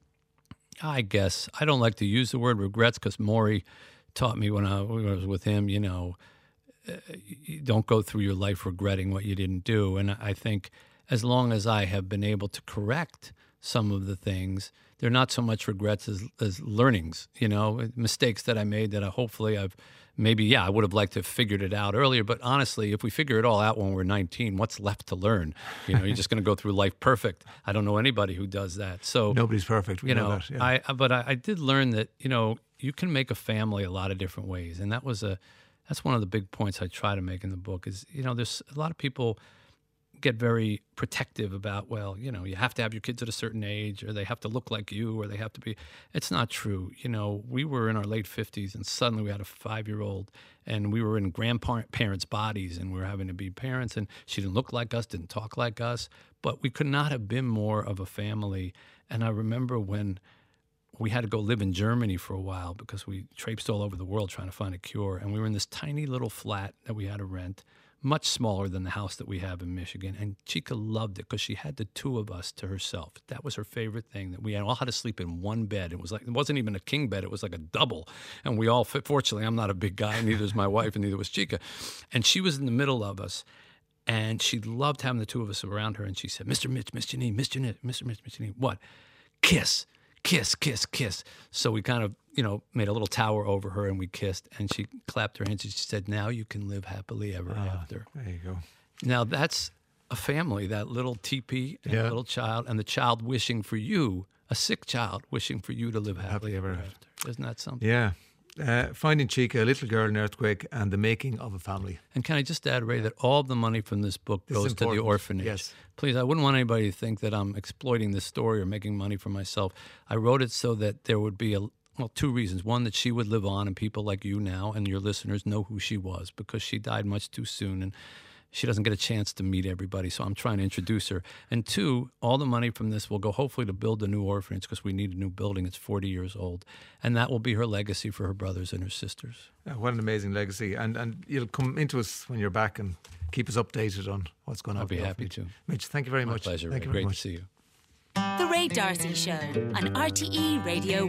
I guess I don't like to use the word regrets because Maury taught me when I, when I was with him, you know, uh, you don't go through your life regretting what you didn't do. And I think as long as I have been able to correct some of the things, they're not so much regrets as, as learnings, you know, mistakes that I made that I hopefully I've maybe, yeah, I would have liked to have figured it out earlier. But honestly, if we figure it all out when we're nineteen, what's left to learn? You know, you're just going to go through life perfect. I don't know anybody who does that. So, Nobody's perfect. We you know, know, that. Yeah. I, I- but I, I did learn that, you know, you can make a family a lot of different ways. And that was a, that's one of the big points I try to make in the book is, you know, there's a lot of people get very protective about, well, you know, you have to have your kids at a certain age, or they have to look like you, or they have to be. It's not true. You know, we were in our late fifties and suddenly we had a five-year-old and we were in grandparents' bodies and we were having to be parents, and she didn't look like us, didn't talk like us, but we could not have been more of a family. And I remember when we had to go live in Germany for a while because we traipsed all over the world trying to find a cure. And we were in this tiny little flat that we had to rent, much smaller than the house that we have in Michigan. And Chica loved it because she had the two of us to herself. That was her favorite thing, that we all had to sleep in one bed. It was like, it wasn't even a king bed. It was like a double. And we all fit. Fortunately, I'm not a big guy. Neither is my wife, and neither was Chica. And she was in the middle of us. And she loved having the two of us around her. And she said, Mister Mitch, Miss Janine, Mister Mitch, Mister Mitch, Miss Janine, what? Kiss. Kiss, kiss, kiss. So we kind of, you know, made a little tower over her and we kissed, and she clapped her hands and she said, now you can live happily ever Ah, after. there you go. Now that's a family, that little teepee and Yeah. a little child, and the child wishing for you, a sick child wishing for you to live happily, Happily ever ever after. Isn't that something? Yeah. Uh, Finding Chica, A Little Girl in Earthquake, and The Making of a Family. And can I just add, Ray, that all the money from this book This is goes to the important. orphanage. Yes. Please, I wouldn't want anybody to think that I'm exploiting this story or making money for myself. I wrote it so that there would be a well, two reasons. One, that she would live on and people like you now and your listeners know who she was, because she died much too soon and she doesn't get a chance to meet everybody. So I'm trying to introduce her. And two, all the money from this will go hopefully to build a new orphanage, because we need a new building. It's forty years old. And that will be her legacy for her brothers and her sisters. Uh, what an amazing legacy. And and you'll come into us when you're back and keep us updated on what's going on. I'll with be the happy orphanage. to. Mitch, thank you very My much. pleasure, Thank Ray. you very Great much. to see you. The Ray Darcy Show on R T E Radio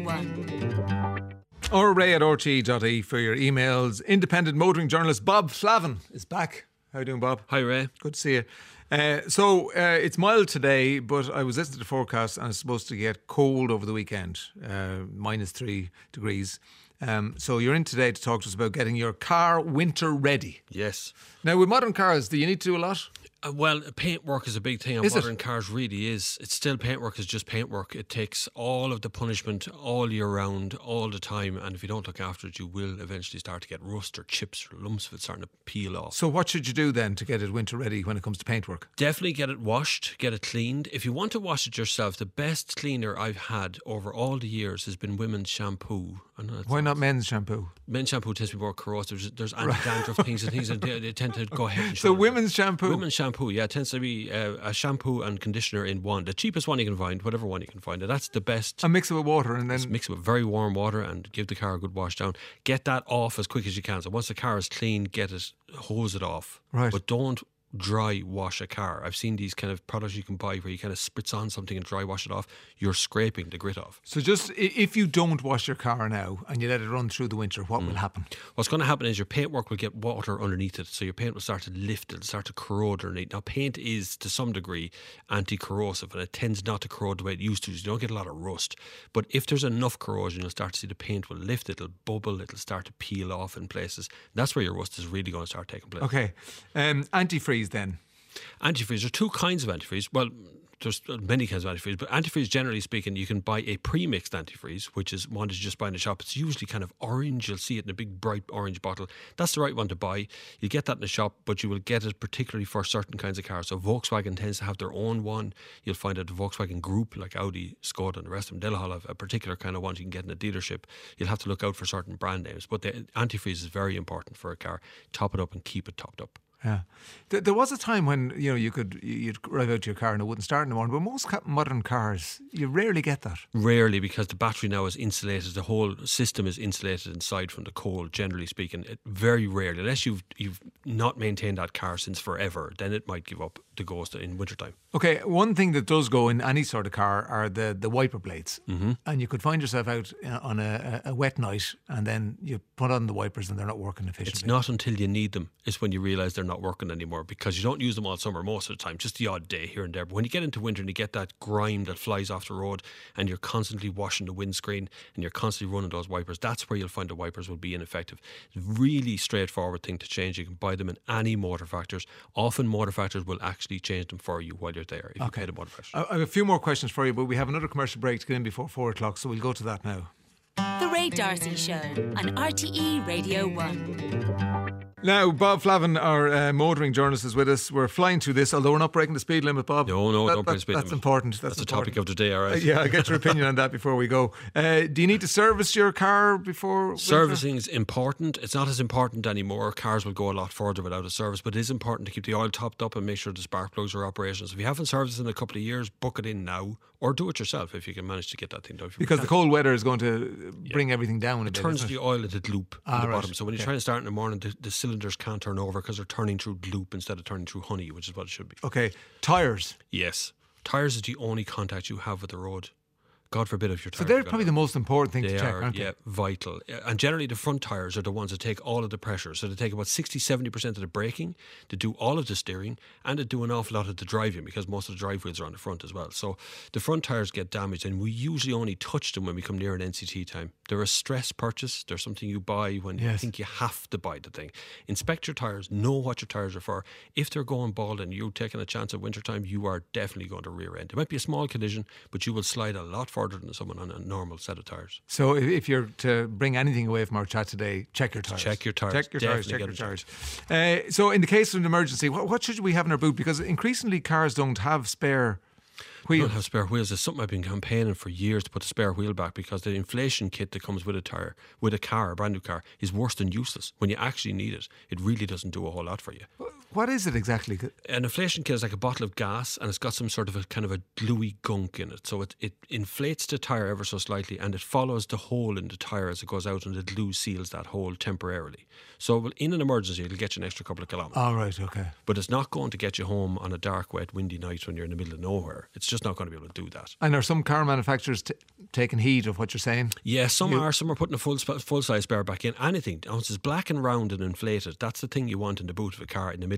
one. Or ray at r t e dot e for your emails. Independent motoring journalist Bob Flavin is back. How you doing, Bob? Hi, Ray. Good to see you. Uh, so uh, it's mild today, but I was listening to the forecast and it's supposed to get cold over the weekend, uh, minus three degrees. Um, so you're in today to talk to us about getting your car winter ready. Yes. Now, with modern cars, do you need to do a lot? Uh, well, paintwork is a big thing on Is it? modern cars, really is. It's still paintwork is just paintwork. It takes all of the punishment all year round, all the time, and if you don't look after it, you will eventually start to get rust or chips or lumps of it starting to peel off. So what should you do then to get it winter ready when it comes to paintwork? Definitely get it washed, get it cleaned. If you want to wash it yourself, the best cleaner I've had over all the years has been women's shampoo. I know Why not men's shampoo? men's shampoo tends to be more corrosive. There's, there's anti-dandruff things and things, and they, they tend to go ahead and So shoulder. women's shampoo? Women's shampoo, yeah, it tends to be uh, a shampoo and conditioner in one. The cheapest one you can find, whatever one you can find. And that's the best. And mix it with water and then... Just mix it with very warm water and give the car a good wash down. Get that off as quick as you can. So once the car is clean, get it, hose it off. Right. But don't dry wash a car. I've seen these kind of products you can buy where you kind of spritz on something and dry wash it off. You're scraping the grit off. So just, i- if you don't wash your car now and you let it run through the winter, what will happen? What's going to happen is your paintwork will get water underneath it, so your paint will start to lift, it'll start to corrode underneath. Now, paint is to some degree anti-corrosive, and it tends not to corrode the way it used to. So you don't get a lot of rust. But if there's enough corrosion, you'll start to see the paint will lift, it'll bubble, it'll start to peel off in places. That's where your rust is really going to start taking place. Okay. Um, antifreeze then. Antifreeze, there are two kinds of antifreeze. Well, there's many kinds of antifreeze, but antifreeze, generally speaking, you can buy a pre-mixed antifreeze, which is one that you just buy in the shop. It's usually kind of orange. You'll see it in a big bright orange bottle. That's the right one to buy. You get that in the shop, but you will get it particularly for certain kinds of cars. So Volkswagen tends to have their own one. You'll find it the Volkswagen group, like Audi, Skoda and the rest of them. They'll have a particular kind of one you can get in a dealership. You'll have to look out for certain brand names, but the antifreeze is very important for a car. Top it up and keep it topped up. Yeah, Th- there was a time when you know you could you'd drive out to your car and it wouldn't start in the morning. But most ca- modern cars, you rarely get that. Rarely, because the battery now is insulated. The whole system is insulated inside from the cold. Generally speaking, it very rarely, unless you've you've not maintained that car since forever, then it might give up the ghost in wintertime. Okay, one thing that does go in any sort of car are the, the wiper blades. Mm-hmm. And you could find yourself out uh, on a, a wet night and then you put on the wipers and they're not working efficiently. It's not until you need them is when you realise they're not working anymore, because you don't use them all summer most of the time, just the odd day here and there. But when you get into winter and you get that grime that flies off the road and you're constantly washing the windscreen and you're constantly running those wipers, that's where you'll find the wipers will be ineffective. Really straightforward thing to change. You can buy them in any motor factors. Often motor factors will actually change them for you while you're there if Okay. you pay the motor factor. I I have a few more questions for you, but we have another commercial break to get in before four o'clock, so we'll go to that now. The Ray Darcy Show on R T E Radio one. Now, Bob Flavin, our uh, motoring journalist, is with us. We're flying through this, although we're not breaking the speed limit, Bob. No, no, That- don't break that- the speed That's limit. important. That's, That's the important. topic of the day, all right? Uh, yeah, I'll get your opinion on that before we go. Uh, do you need to service your car before winter? Servicing is important. It's not as important anymore. Cars will go a lot further without a service, but it is important to keep the oil topped up and make sure the spark plugs are operational. So if you haven't serviced in a couple of years, book it in now, or do it yourself if you can manage to get that thing done. If you Because the can't, cold weather is going to bring everything down a it bit. turns isn't the it? oil into gloop Ah, at the right. bottom. So when you Okay. try to start in the morning, the, the cylinders can't turn over because they're turning through gloop instead of turning through honey, which is what it should be. Okay, tyres. Yes. Tyres is the only contact you have with the road. God forbid if your So tyres they're have gone probably down. the most important thing They to check, are, aren't they? yeah, vital. Uh, And generally the front tyres are the ones that take all of the pressure. So they take about sixty to seventy percent of the braking, they do all of the steering, and they do an awful lot of the driving because most of the drive wheels are on the front as well. So the front tyres get damaged, and we usually only touch them when we come near an N C T time. They're a stress purchase. They're something you buy when you Yes. think you have to buy the thing. Inspect your tyres, know what your tyres are for. If they're going bald and you're taking a chance at wintertime, you are definitely going to rear end. It might be a small collision, but you will slide a lot further than someone on a normal set of tyres. So if, if you're to bring anything away from our chat today, check your tyres. Check your tyres. Check your tyres. Definitely Check your get tyres. them Uh, so in the case of an emergency, what, what should we have in our boot? Because increasingly cars don't have spare We wheels. don't have spare wheels. It's something I've been campaigning for years to put a spare wheel back, because the inflation kit that comes with a tyre, with a car, a brand new car, is worse than useless. When you actually need it, it really doesn't do a whole lot for you. What is it exactly? An inflation kit is like a bottle of gas, and it's got some sort of a kind of a gluey gunk in it. So it, it inflates the tyre ever so slightly, and it follows the hole in the tyre as it goes out, and the glue seals that hole temporarily. So in an emergency, it'll get you an extra couple of kilometres. All right, okay. But it's not going to get you home on a dark, wet, windy night when you're in the middle of nowhere. It's just not going to be able to do that. And are some car manufacturers t- taking heed of what you're saying? Yeah, some You- are. Some are putting a full sp- full size spare back in. Anything once it's black and round and inflated, that's the thing you want in the boot of a car in the middle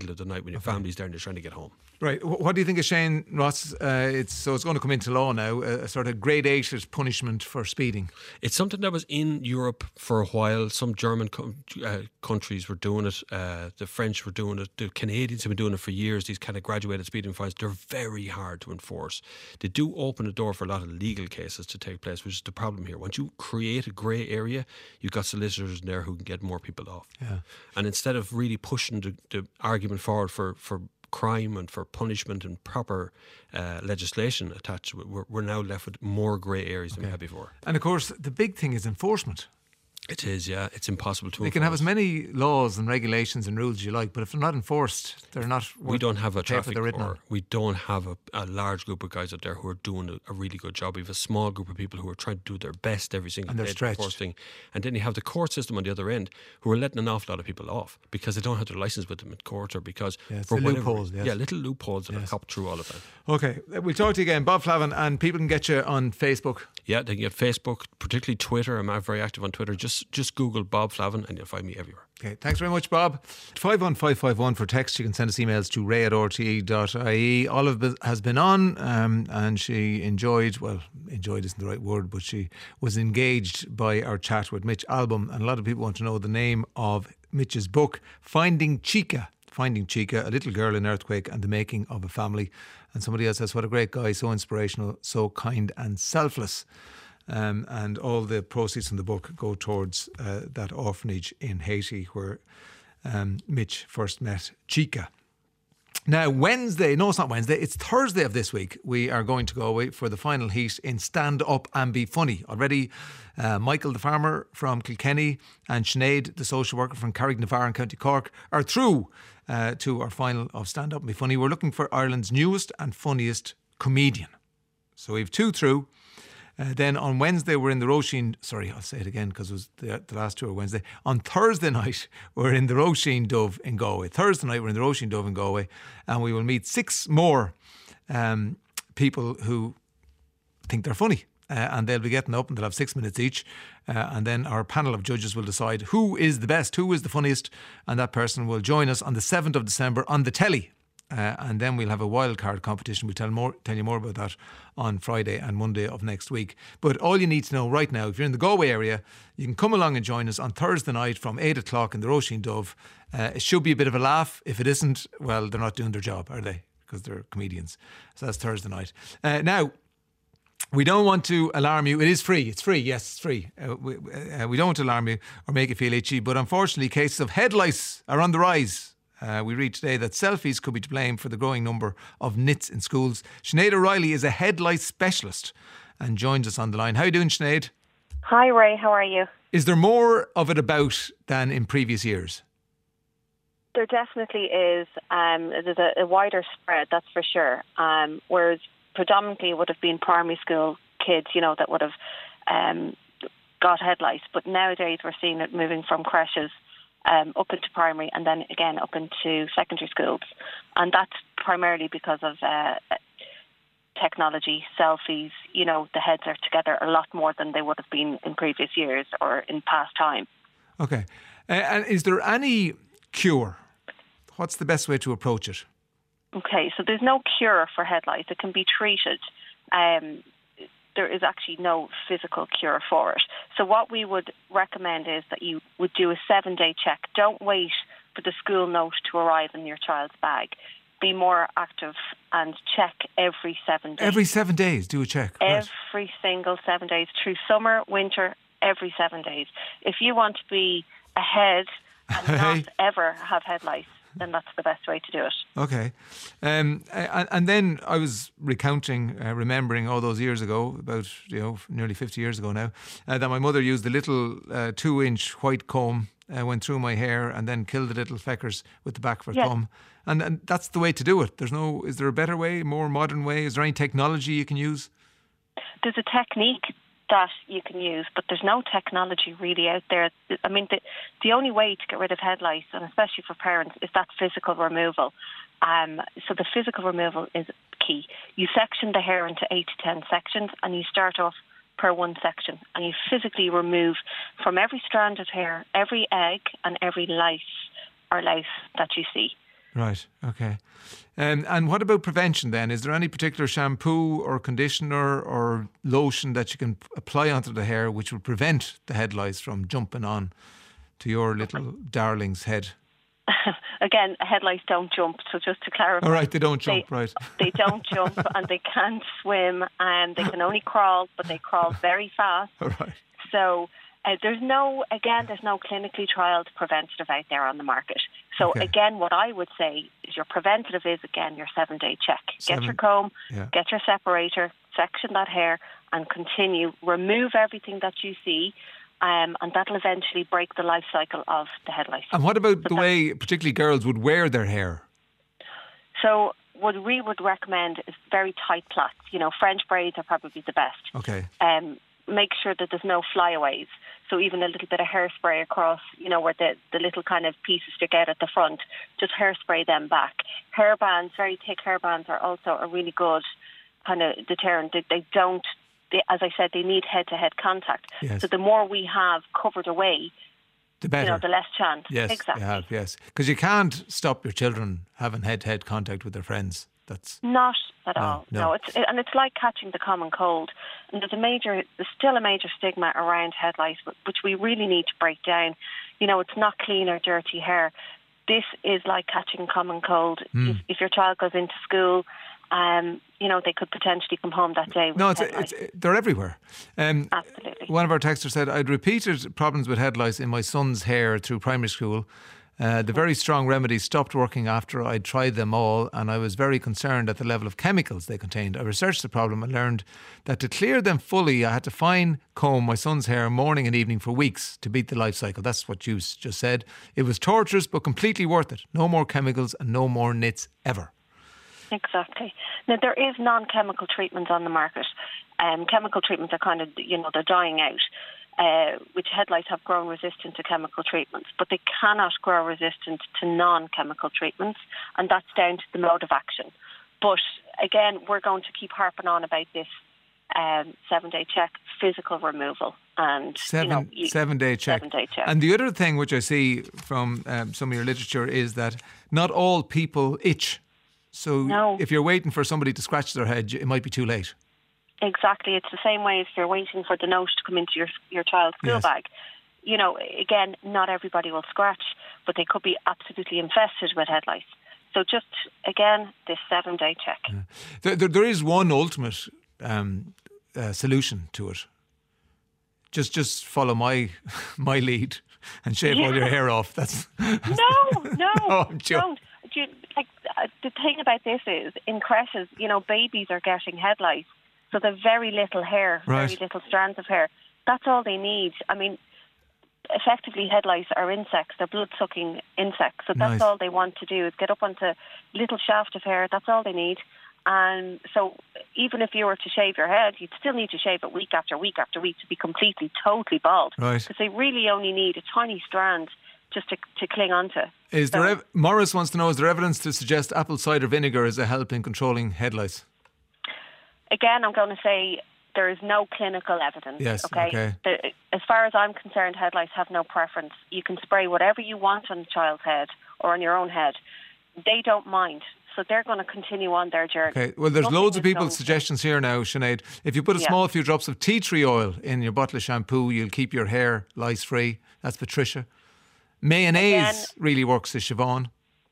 middle of the night when your okay. family's there and you're trying to get home. Right. What do you think of Shane Ross? Uh, it's so it's going to come into law now. A, a sort of grade eight punishment for speeding. It's something that was in Europe for a while. Some German co- uh, countries were doing it. Uh, the French were doing it. The Canadians have been doing it for years. These kind of graduated speeding fines. They're very hard to enforce. They do open the door for a lot of legal cases to take place, which is the problem here. Once you create a grey area, you've got solicitors in there who can get more people off. Yeah. And instead of really pushing the, the argument forward for, for crime and for punishment and proper uh, legislation attached to it, we're, we're now left with more grey areas okay. than we had before. And of course, the big thing is enforcement. It is, yeah. It's impossible to enforce. You can have as many laws and regulations and rules as you like, but if they're not enforced, they're not worth We don't have a traffic corps. We don't have a, a large group of guys out there who are doing a, a really good job. We have a small group of people who are trying to do their best every single and day. They're stretched. Thing. And then you have the court system on the other end who are letting an awful lot of people off because they don't have their licence with them at court or because... Yeah, it's for the whatever, loopholes. Yes. Yeah, little loopholes that yes. have copped through all of that. Okay, we'll talk to you again. Bob Flavin, and people can get you on Facebook. Yeah, they can get Facebook, particularly Twitter. I'm very active on Twitter. Just just Google Bob Flavin and you'll find me everywhere. Okay, thanks very much, Bob. five one five five one for text. You can send us emails to ray at r t e dot i e. Olive has been on um, and she enjoyed, well, enjoyed isn't the right word, but she was engaged by our chat with Mitch Albom. And a lot of people want to know the name of Mitch's book, Finding Chica. Finding Chica, a little girl in earthquake and the making of a family. And somebody else says, what a great guy, so inspirational, so kind and selfless. Um, and all the proceeds from the book go towards uh, that orphanage in Haiti where um, Mitch first met Chica. Now, Wednesday, no, it's not Wednesday, it's Thursday of this week. We are going to go away for the final heat in Stand Up and Be Funny. Already, uh, Michael, the farmer from Kilkenny, and Sinead, the social worker from Carricknavar in County Cork, are through uh, to our final of Stand Up and Be Funny. We're looking for Ireland's newest and funniest comedian. So we have two through. Uh, then on Wednesday, we're in the Roisin... Sorry, I'll say it again because it was the, the last two are Wednesday. On Thursday night, we're in the Roisin Dove in Galway. Thursday night, we're in the Roisin Dove in Galway. And we will meet six more um, people who think they're funny. Uh, and they'll be getting up and they'll have six minutes each. Uh, and then our panel of judges will decide who is the best, who is the funniest. And that person will join us on the seventh of December on the telly. Uh, and then we'll have a wildcard competition. We'll tell more, tell you more about that on Friday and Monday of next week. But all you need to know right now, if you're in the Galway area, you can come along and join us on Thursday night from eight o'clock in the Roisin Dove. Uh, it should be a bit of a laugh. If it isn't, well, they're not doing their job, are they? Because they're comedians. So that's Thursday night. Uh, now, we don't want to alarm you. It is free. It's free. Yes, it's free. Uh, we, uh, we don't want to alarm you or make you feel itchy. But unfortunately, cases of head lice are on the rise. Uh, we read today that selfies could be to blame for the growing number of nits in schools. Sinead O'Reilly is a head lice specialist and joins us on the line. How are you doing, Sinead? Hi, Ray. How are you? Is there more of it about than in previous years? There definitely is. Um, there's a, a wider spread, that's for sure. Um, whereas predominantly it would have been primary school kids, you know, that would have um, got head lice. But nowadays we're seeing it moving from creches Um, up into primary and then again up into secondary schools. And that's primarily because of uh, technology, selfies, you know, the heads are together a lot more than they would have been in previous years or in past time. Okay. Uh, and is there any cure? What's the best way to approach it? Okay, so there's no cure for head lice. It can be treated. Um, there is actually no physical cure for it. So what we would recommend is that you would do a seven-day check. Don't wait for the school note to arrive in your child's bag. Be more active and check every seven days. Every seven days, do a check. Every right. single seven days, through summer, winter, every seven days. If you want to be ahead and not ever have head lice, then that's the best way to do it. Okay. Um, and, and then I was recounting, uh, remembering all those years ago, about, you know, nearly fifty years ago now, uh, that my mother used a little uh, two-inch white comb, uh, went through my hair and then killed the little feckers with the back of her yes. thumb. And, and that's the way to do it. There's no, is there a better way, more modern way? Is there any technology you can use? There's a technique that you can use, but there's no technology really out there. I mean, the, the only way to get rid of head lice, and especially for parents, is that physical removal. Um, so the physical removal is key. You section the hair into eight to ten sections, and you start off per one section, and you physically remove from every strand of hair, every egg and every lice or lice that you see. Right, okay. Um, and what about prevention then? Is there any particular shampoo or conditioner or lotion that you can p- apply onto the hair which will prevent the head lice from jumping on to your little darling's head? Again, head lice don't jump, so just to clarify. All right, they don't jump, they, right. They don't jump and they can't swim and they can only crawl, but they crawl very fast. All right. So uh, there's no, again, there's no clinically trialled preventative out there on the market. So Okay. again, what I would say is your preventative is, again, your seven-day check. Seven- Get your comb, yeah. get your separator, section that hair and continue. Remove everything that you see. Um, and that'll eventually break the life cycle of the head lice. And what about So the way particularly girls would wear their hair? So what we would recommend is very tight plaits. You know, French braids are probably the best. Okay. Um, make sure that there's no flyaways. So even a little bit of hairspray across, you know, where the, the little kind of pieces stick out at the front, just hairspray them back. Hair bands, very thick hair bands are also a really good kind of deterrent. They, they don't, they, as I said, they need head-to-head contact. Yes. So the more we have covered away, The better. you know, the less chance. Yes, exactly. you have, yes. Because you can't stop your children having head-to-head contact with their friends. That's Not at No, all. no. No, it's and it's like catching the common cold. And there's a major, there's still a major stigma around head lice, which we really need to break down. You know, it's not clean or dirty hair. This is like catching common cold. Mm. If, if your child goes into school, um, you know, they could potentially come home that day with No, it's, head lice. it's they're everywhere. Um, Absolutely. One of our texters said, I'd repeated problems with head lice in my son's hair through primary school. Uh, the very strong remedies stopped working after I'd tried them all, and I was very concerned at the level of chemicals they contained. I researched the problem and learned that to clear them fully, I had to fine comb my son's hair morning and evening for weeks to beat the life cycle. That's what you s- just said. It was torturous, but completely worth it. No more chemicals and no more nits ever. Exactly. Now, there is non-chemical treatments on the market. Um, chemical treatments are kind of, you know, they're dying out, uh, which head lice have grown resistant to chemical treatments, but they cannot grow resistant to non-chemical treatments, and that's down to the mode of action. But again, we're going to keep harping on about this um, seven-day check, physical removal. And Seven, you know, you, seven day check. seven day check. And the other thing which I see from um, some of your literature is that not all people itch. So No. if you're waiting for somebody to scratch their head, it might be too late. Exactly. It's the same way as you're waiting for the note to come into your your child's school Yes. bag. You know, again, not everybody will scratch, but they could be absolutely infested with head lice. So just, again, this seven-day check. There, there, there is one ultimate um, uh, solution to it. Just just follow my my lead and shave all your hair off. That's No, no, No, I'm joking. don't. Do you, like, uh, the thing about this is, in creches, you know, babies are getting head lice, so they've very little hair, Right. very little strands of hair. That's all they need. I mean, effectively, head lice are insects. They're blood-sucking insects. So that's Nice. all they want to do is get up onto a little shaft of hair. That's all they need. And so even if you were to shave your head, you'd still need to shave it week after week after week to be completely, totally bald. Right. Because they really only need a tiny strand just to, to cling onto. Is So- there ev- Morris wants to know, is there evidence to suggest apple cider vinegar is a help in controlling head lice? Again, I'm going to say there is no clinical evidence. Yes, Okay. okay. The- as far as I'm concerned, head lice have no preference. You can spray whatever you want on a child's head or on your own head. They don't mind, so they're going to continue on their journey. Okay, well, there's Nothing loads of is people's going to- suggestions here now, Sinead. If you put a Yeah. small few drops of tea tree oil in your bottle of shampoo, you'll keep your hair lice free. That's Patricia. Mayonnaise Again- really works, says Siobhan.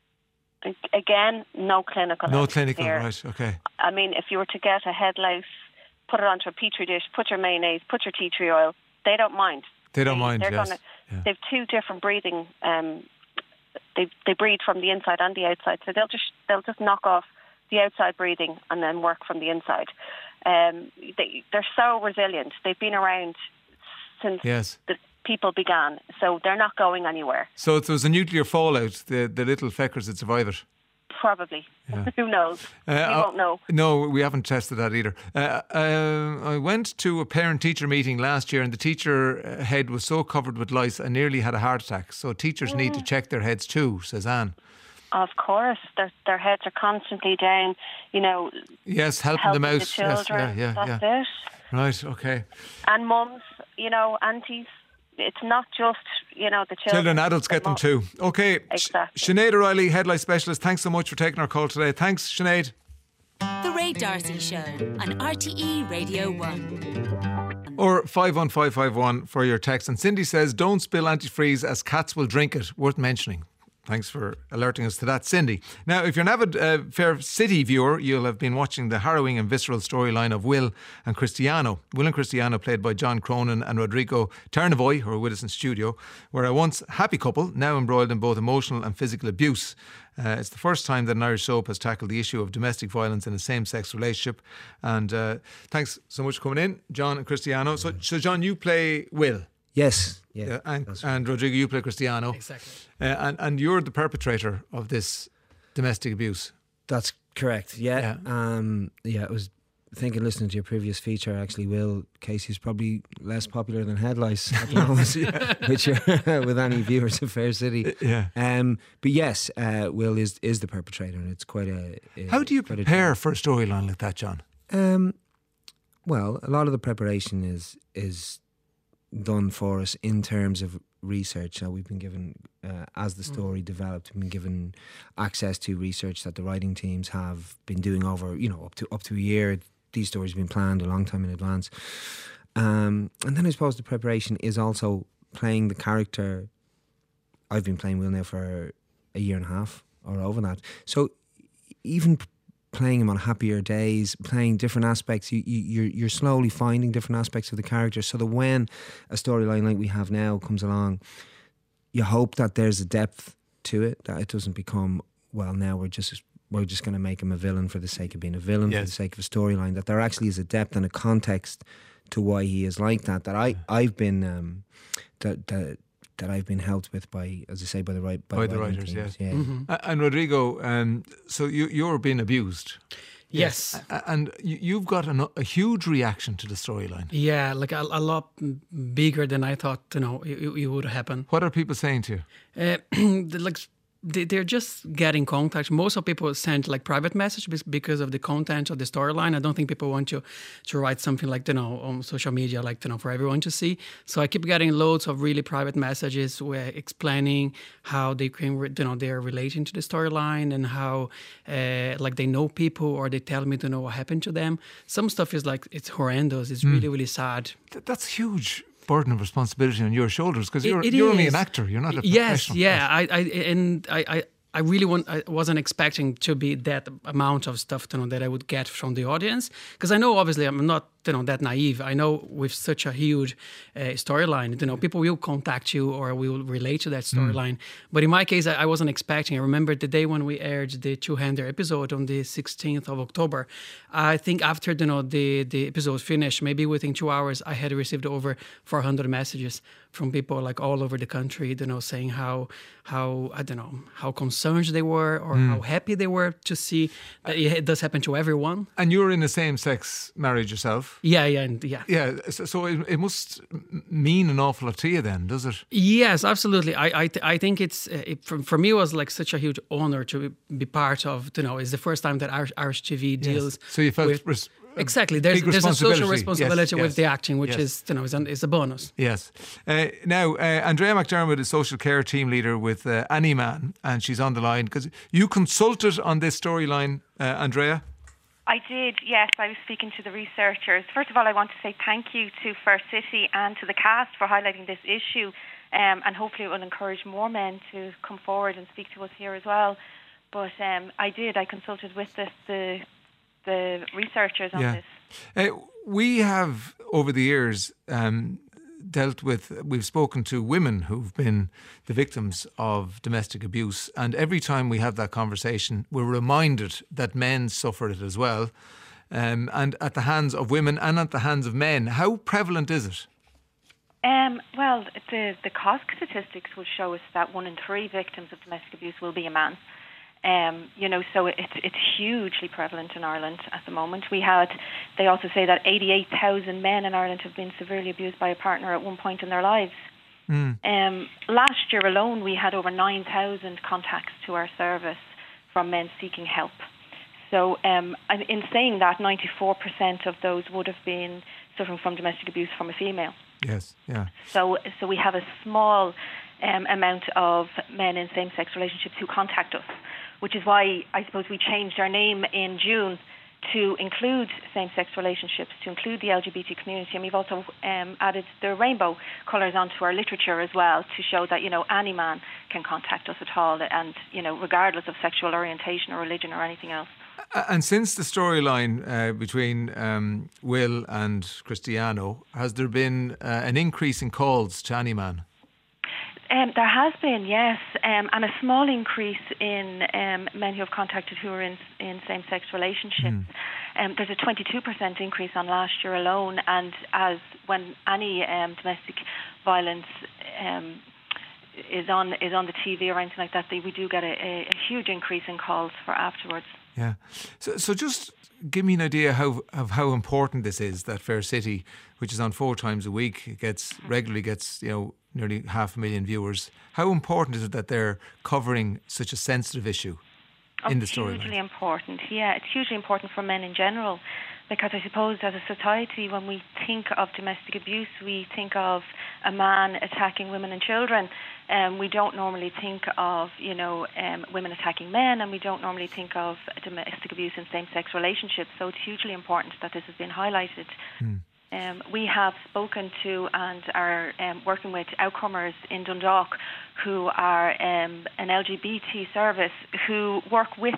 Again, no clinical No evidence clinical, here. right, okay. I mean, if you were to get a head lice, put it onto a petri dish, put your mayonnaise, put your tea tree oil, they don't mind. They don't mind, they're yes. Gonna, Yeah. They've two different breathing. Um, they they breathe from the inside and the outside, so they'll just they'll just knock off the outside breathing and then work from the inside. Um, they they're so resilient. They've been around since Yes. the people began, so they're not going anywhere. So if there was a nuclear fallout, the, the little feckers would survive it. Probably. Who knows? Uh, we I- won't know. No, we haven't tested that either. Uh, uh, I went to a parent-teacher meeting last year and the teacher uh, head was so covered with lice I nearly had a heart attack. So teachers need Mm. to check their heads too, says Anne. Of course, their their heads are constantly down. You know, Yes, helping, helping them out. the children. Yes, yeah, yeah, That's yeah. it. Right, okay. And mums, you know, aunties, it's not just, you know, the children. Children, adults get them too. Okay. Exactly. Sinead O'Reilly, Headlight Specialist, thanks so much for taking our call today. Thanks, Sinead. The Ray D'Arcy Show on R T E Radio one. Or five one five five one for your text. And Cindy says, don't spill antifreeze as cats will drink it. Worth mentioning. Thanks for alerting us to that, Cindy. Now, if you're an avid uh, Fair City viewer, you'll have been watching the harrowing and visceral storyline of Will and Cristiano. Will and Cristiano, played by John Cronin and Rodrigo Ternavoy, who are with us in studio, were a once happy couple, now embroiled in both emotional and physical abuse. Uh, it's the first time that an Irish soap has tackled the issue of domestic violence in a same-sex relationship. And uh, thanks so much for coming in, John and Cristiano. So, so John, you play Will. Yes. Yeah. Yeah, and, and Rodrigo, you play Cristiano. Exactly. Uh, and, and you're the perpetrator of this domestic abuse. That's correct. Yeah. Yeah. Um, yeah, I was thinking, listening to your previous feature, actually, Will Casey's probably less popular than Headlights at the moment, which are, with any viewers of Fair City. Yeah. Um, but yes, uh, Will is is the perpetrator, and it's quite a. a How do you quite a- prepare for a storyline like that, John? Um, well, a lot of the preparation is is done for us in terms of research. So we've been given, uh, as the story developed, we've been given access to research that the writing teams have been doing over, you know, up to up to a year. These stories have been planned a long time in advance. Um, and then I suppose the preparation is also playing the character. I've been playing Will now for a year and a half or over that. So even p- playing him on happier days, playing different aspects, you, you, you're, you're slowly finding different aspects of the character, so that when a storyline like we have now comes along, you hope that there's a depth to it, that it doesn't become, well, now we're just we're just going to make him a villain for the sake of being a villain, Yes. for the sake of a storyline, that there actually is a depth and a context to why he is like that, that I, I've been um, that, that that I've been helped with by, as I say, by the right by, By the writing writers, teams. yeah. yeah. Mm-hmm. Uh, and Rodrigo, um, so you, you're being abused. Yes. A- And you, you've got an, a huge reaction to the storyline. Yeah, like a, a lot bigger than I thought, you know, it, it would happen. What are people saying to you? Uh, like they, they're just getting contact. Most of people send like private messages because of the content of the storyline. I don't think people want to to write something like, you know, on social media, like, you know, for everyone to see. So I keep getting loads of really private messages where explaining how they can, re- you know, they're relating to the storyline and how uh, like they know people, or they tell me to know what happened to them. Some stuff is like, it's horrendous. It's really, really sad. Th- That's huge burden of responsibility on your shoulders, because It- you're, it you're only is. an actor. You're not a Yes, professional. yeah, I, I and I, I, I really want. I wasn't expecting to be that amount of stuff, you know, that I would get from the audience, because I know obviously I'm not, you know, that naive. I know with such a huge uh, storyline, you know, people will contact you or will relate to that storyline. Mm. But in my case, I, I wasn't expecting. I remember the day when we aired the two-hander episode on the sixteenth of October. I think after, you know, the the episode finished, maybe within two hours, I had received over four hundred messages from people like all over the country, you know, saying how how I don't know how concerned they were, or mm. how happy they were to see that it does happen to everyone. And you're in a same-sex marriage yourself. Yeah, yeah, and yeah. Yeah, so, so it, it must mean an awful lot to you then, does it? Yes, absolutely. I I, th- I think it's uh, it, for, for me it was like such a huge honor to be part of. You know, it's the first time that Irish, Irish T V deals. Yes. So you felt with, res- exactly. There's big there's a social responsibility. responsibility Yes, with yes, the acting, which yes. is, you know, is, an, is a bonus. Yes. Uh, now, uh, Andrea McDermott is social care team leader with uh, Annie Man, and she's on the line because you consulted on this storyline, uh, Andrea. I did, yes. I was speaking to the researchers. First of all, I want to say thank you to Fair City and to the cast for highlighting this issue, um, and hopefully it will encourage more men to come forward and speak to us here as well. But um, I did. I consulted with the the, the researchers on yeah. this. Uh, we have, over the years, um, dealt with, we've spoken to women who've been the victims of domestic abuse, and every time we have that conversation, we're reminded that men suffer it as well, um, and at the hands of women and at the hands of men. How prevalent is it? Um, well, the, the cost statistics will show us that one in three victims of domestic abuse will be a man. Um, you know, so it's it's hugely prevalent in Ireland at the moment. We had, they also say that eighty-eight thousand men in Ireland have been severely abused by a partner at one point in their lives. Mm. Um, last year alone, we had over nine thousand contacts to our service from men seeking help. So um, in saying that, ninety-four percent of those would have been suffering from domestic abuse from a female. Yes, yeah. So, so we have a small um, amount of men in same-sex relationships who contact us, which is why I suppose we changed our name in June to include same-sex relationships, to include the L G B T community, and we've also um, added the rainbow colours onto our literature as well to show that, you know, any man can contact us at all, and, you know, regardless of sexual orientation or religion or anything else. And since the storyline uh, between um, Will and Cristiano, has there been uh, an increase in calls to any man? Um, there has been, yes, um, and a small increase in um, men who have contacted who are in, in same-sex relationships. Mm. Um, there's a twenty-two percent increase on last year alone, and as when any um, domestic violence um, is on is on the T V or anything like that, they, we do get a, a, a huge increase in calls for afterwards. Yeah. So, so just give me an idea how, of how important this is, that Fair City, which is on four times a week, gets regularly gets, you know, nearly half a million viewers. How important is it that they're covering such a sensitive issue oh, in the storyline? It's hugely important, yeah. It's hugely important for men in general, because I suppose as a society, when we think of domestic abuse, we think of a man attacking women and children. Um, we don't normally think of, you know, um, women attacking men, and we don't normally think of domestic abuse in same-sex relationships. So it's hugely important that this has been highlighted. Mm. Um, we have spoken to and are um, working with Outcomers in Dundalk, who are um, an L G B T service who work with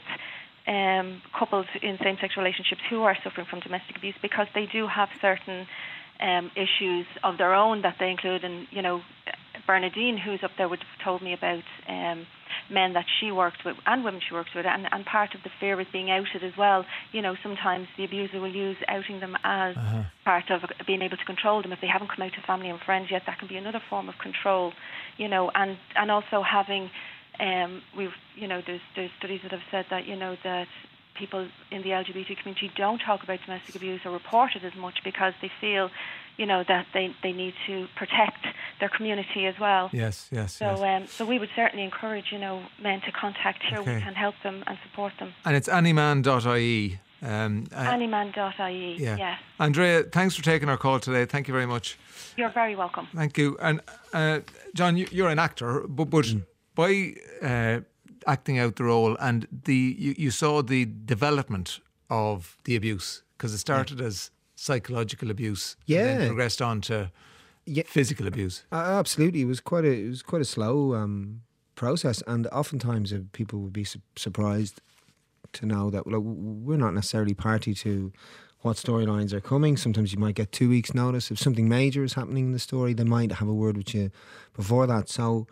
um, couples in same-sex relationships who are suffering from domestic abuse, because they do have certain um, issues of their own that they include. And, you know, Bernadine, who's up there, would have told me about um, men that she worked with and women she worked with, and, and part of the fear is being outed as well. You know, sometimes the abuser will use outing them as uh-huh. part of being able to control them. If they haven't come out to family and friends yet, that can be another form of control, you know, and, and also having, um, we've, you know, there's, there's studies that have said that, you know, that people in the L G B T community don't talk about domestic abuse or report it as much because they feel, you know, that they, they need to protect their community as well. Yes, yes, so, yes. Um, so we would certainly encourage, you know, men to contact here. Okay. We can help them and support them. And it's anyman dot I E. Um, uh, anyman dot I E, yeah. yes. Andrea, thanks for taking our call today. Thank you very much. You're very welcome. Thank you. And uh, John, you, you're an actor, but, but mm. by uh, acting out the role, and the you, you saw the development of the abuse, because it started yeah. as psychological abuse, yeah, and then progressed on to yeah. physical abuse. Uh, absolutely, it was quite a it was quite a slow um, process, and oftentimes uh, people would be su- surprised to know that like, we're not necessarily party to what storylines are coming. Sometimes you might get two weeks' notice if something major is happening in the story. They might have a word with you before that. So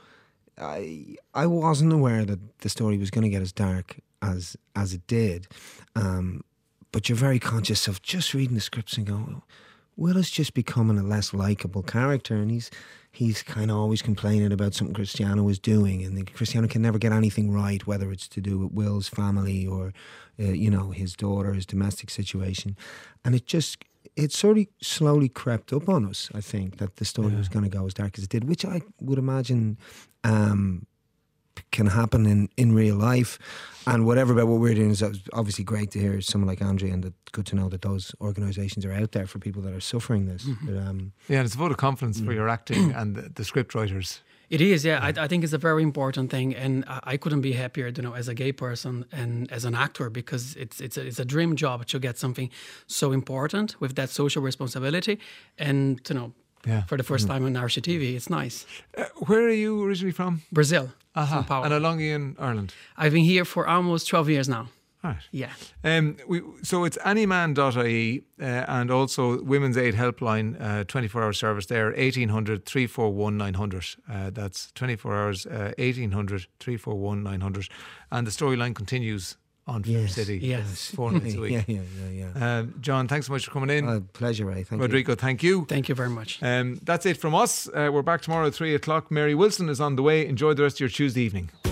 I I wasn't aware that the story was going to get as dark as as it did. Um, But you're very conscious of just reading the scripts and going, Will is just becoming a less likeable character, and he's he's kind of always complaining about something Cristiano is doing, and Cristiano can never get anything right, whether it's to do with Will's family or, uh, you know, his daughter, his domestic situation. And it just, it sort of slowly crept up on us, I think, that the story yeah. was going to go as dark as it did, which I would imagine um, can happen in, in real life. And whatever about what we're doing is obviously great to hear someone like Andrea, and it's good to know that those organisations are out there for people that are suffering this. Mm-hmm. But, um, yeah, it's a vote of confidence mm. for your acting and the, the script writers. It is, yeah. I, I think it's a very important thing, and I, I couldn't be happier, you know, as a gay person and as an actor, because it's it's a, it's a dream job to get something so important with that social responsibility, and you know, yeah. for the first mm. time on R C T V, it's nice. Uh, where are you originally from? Brazil. Uh-huh. And how long are you in Ireland? I've been here for almost twelve years now. Right. Yeah. Um, we, so it's anyman dot I E uh, and also Women's Aid Helpline, uh, twenty-four hour service there, eighteen hundred, three four one, nine hundred. Uh, that's twenty-four hours, uh, eighteen hundred, three four one, nine hundred. And the storyline continues on Fair yes. City. Yes. Four nights a week. yeah, yeah, yeah. yeah. Um, John, thanks so much for coming in. Uh, pleasure, Ray. Thank Rodrigo, you. thank you. Thank you very much. Um, that's it from us. Uh, we're back tomorrow at three o'clock. Mary Wilson is on the way. Enjoy the rest of your Tuesday evening.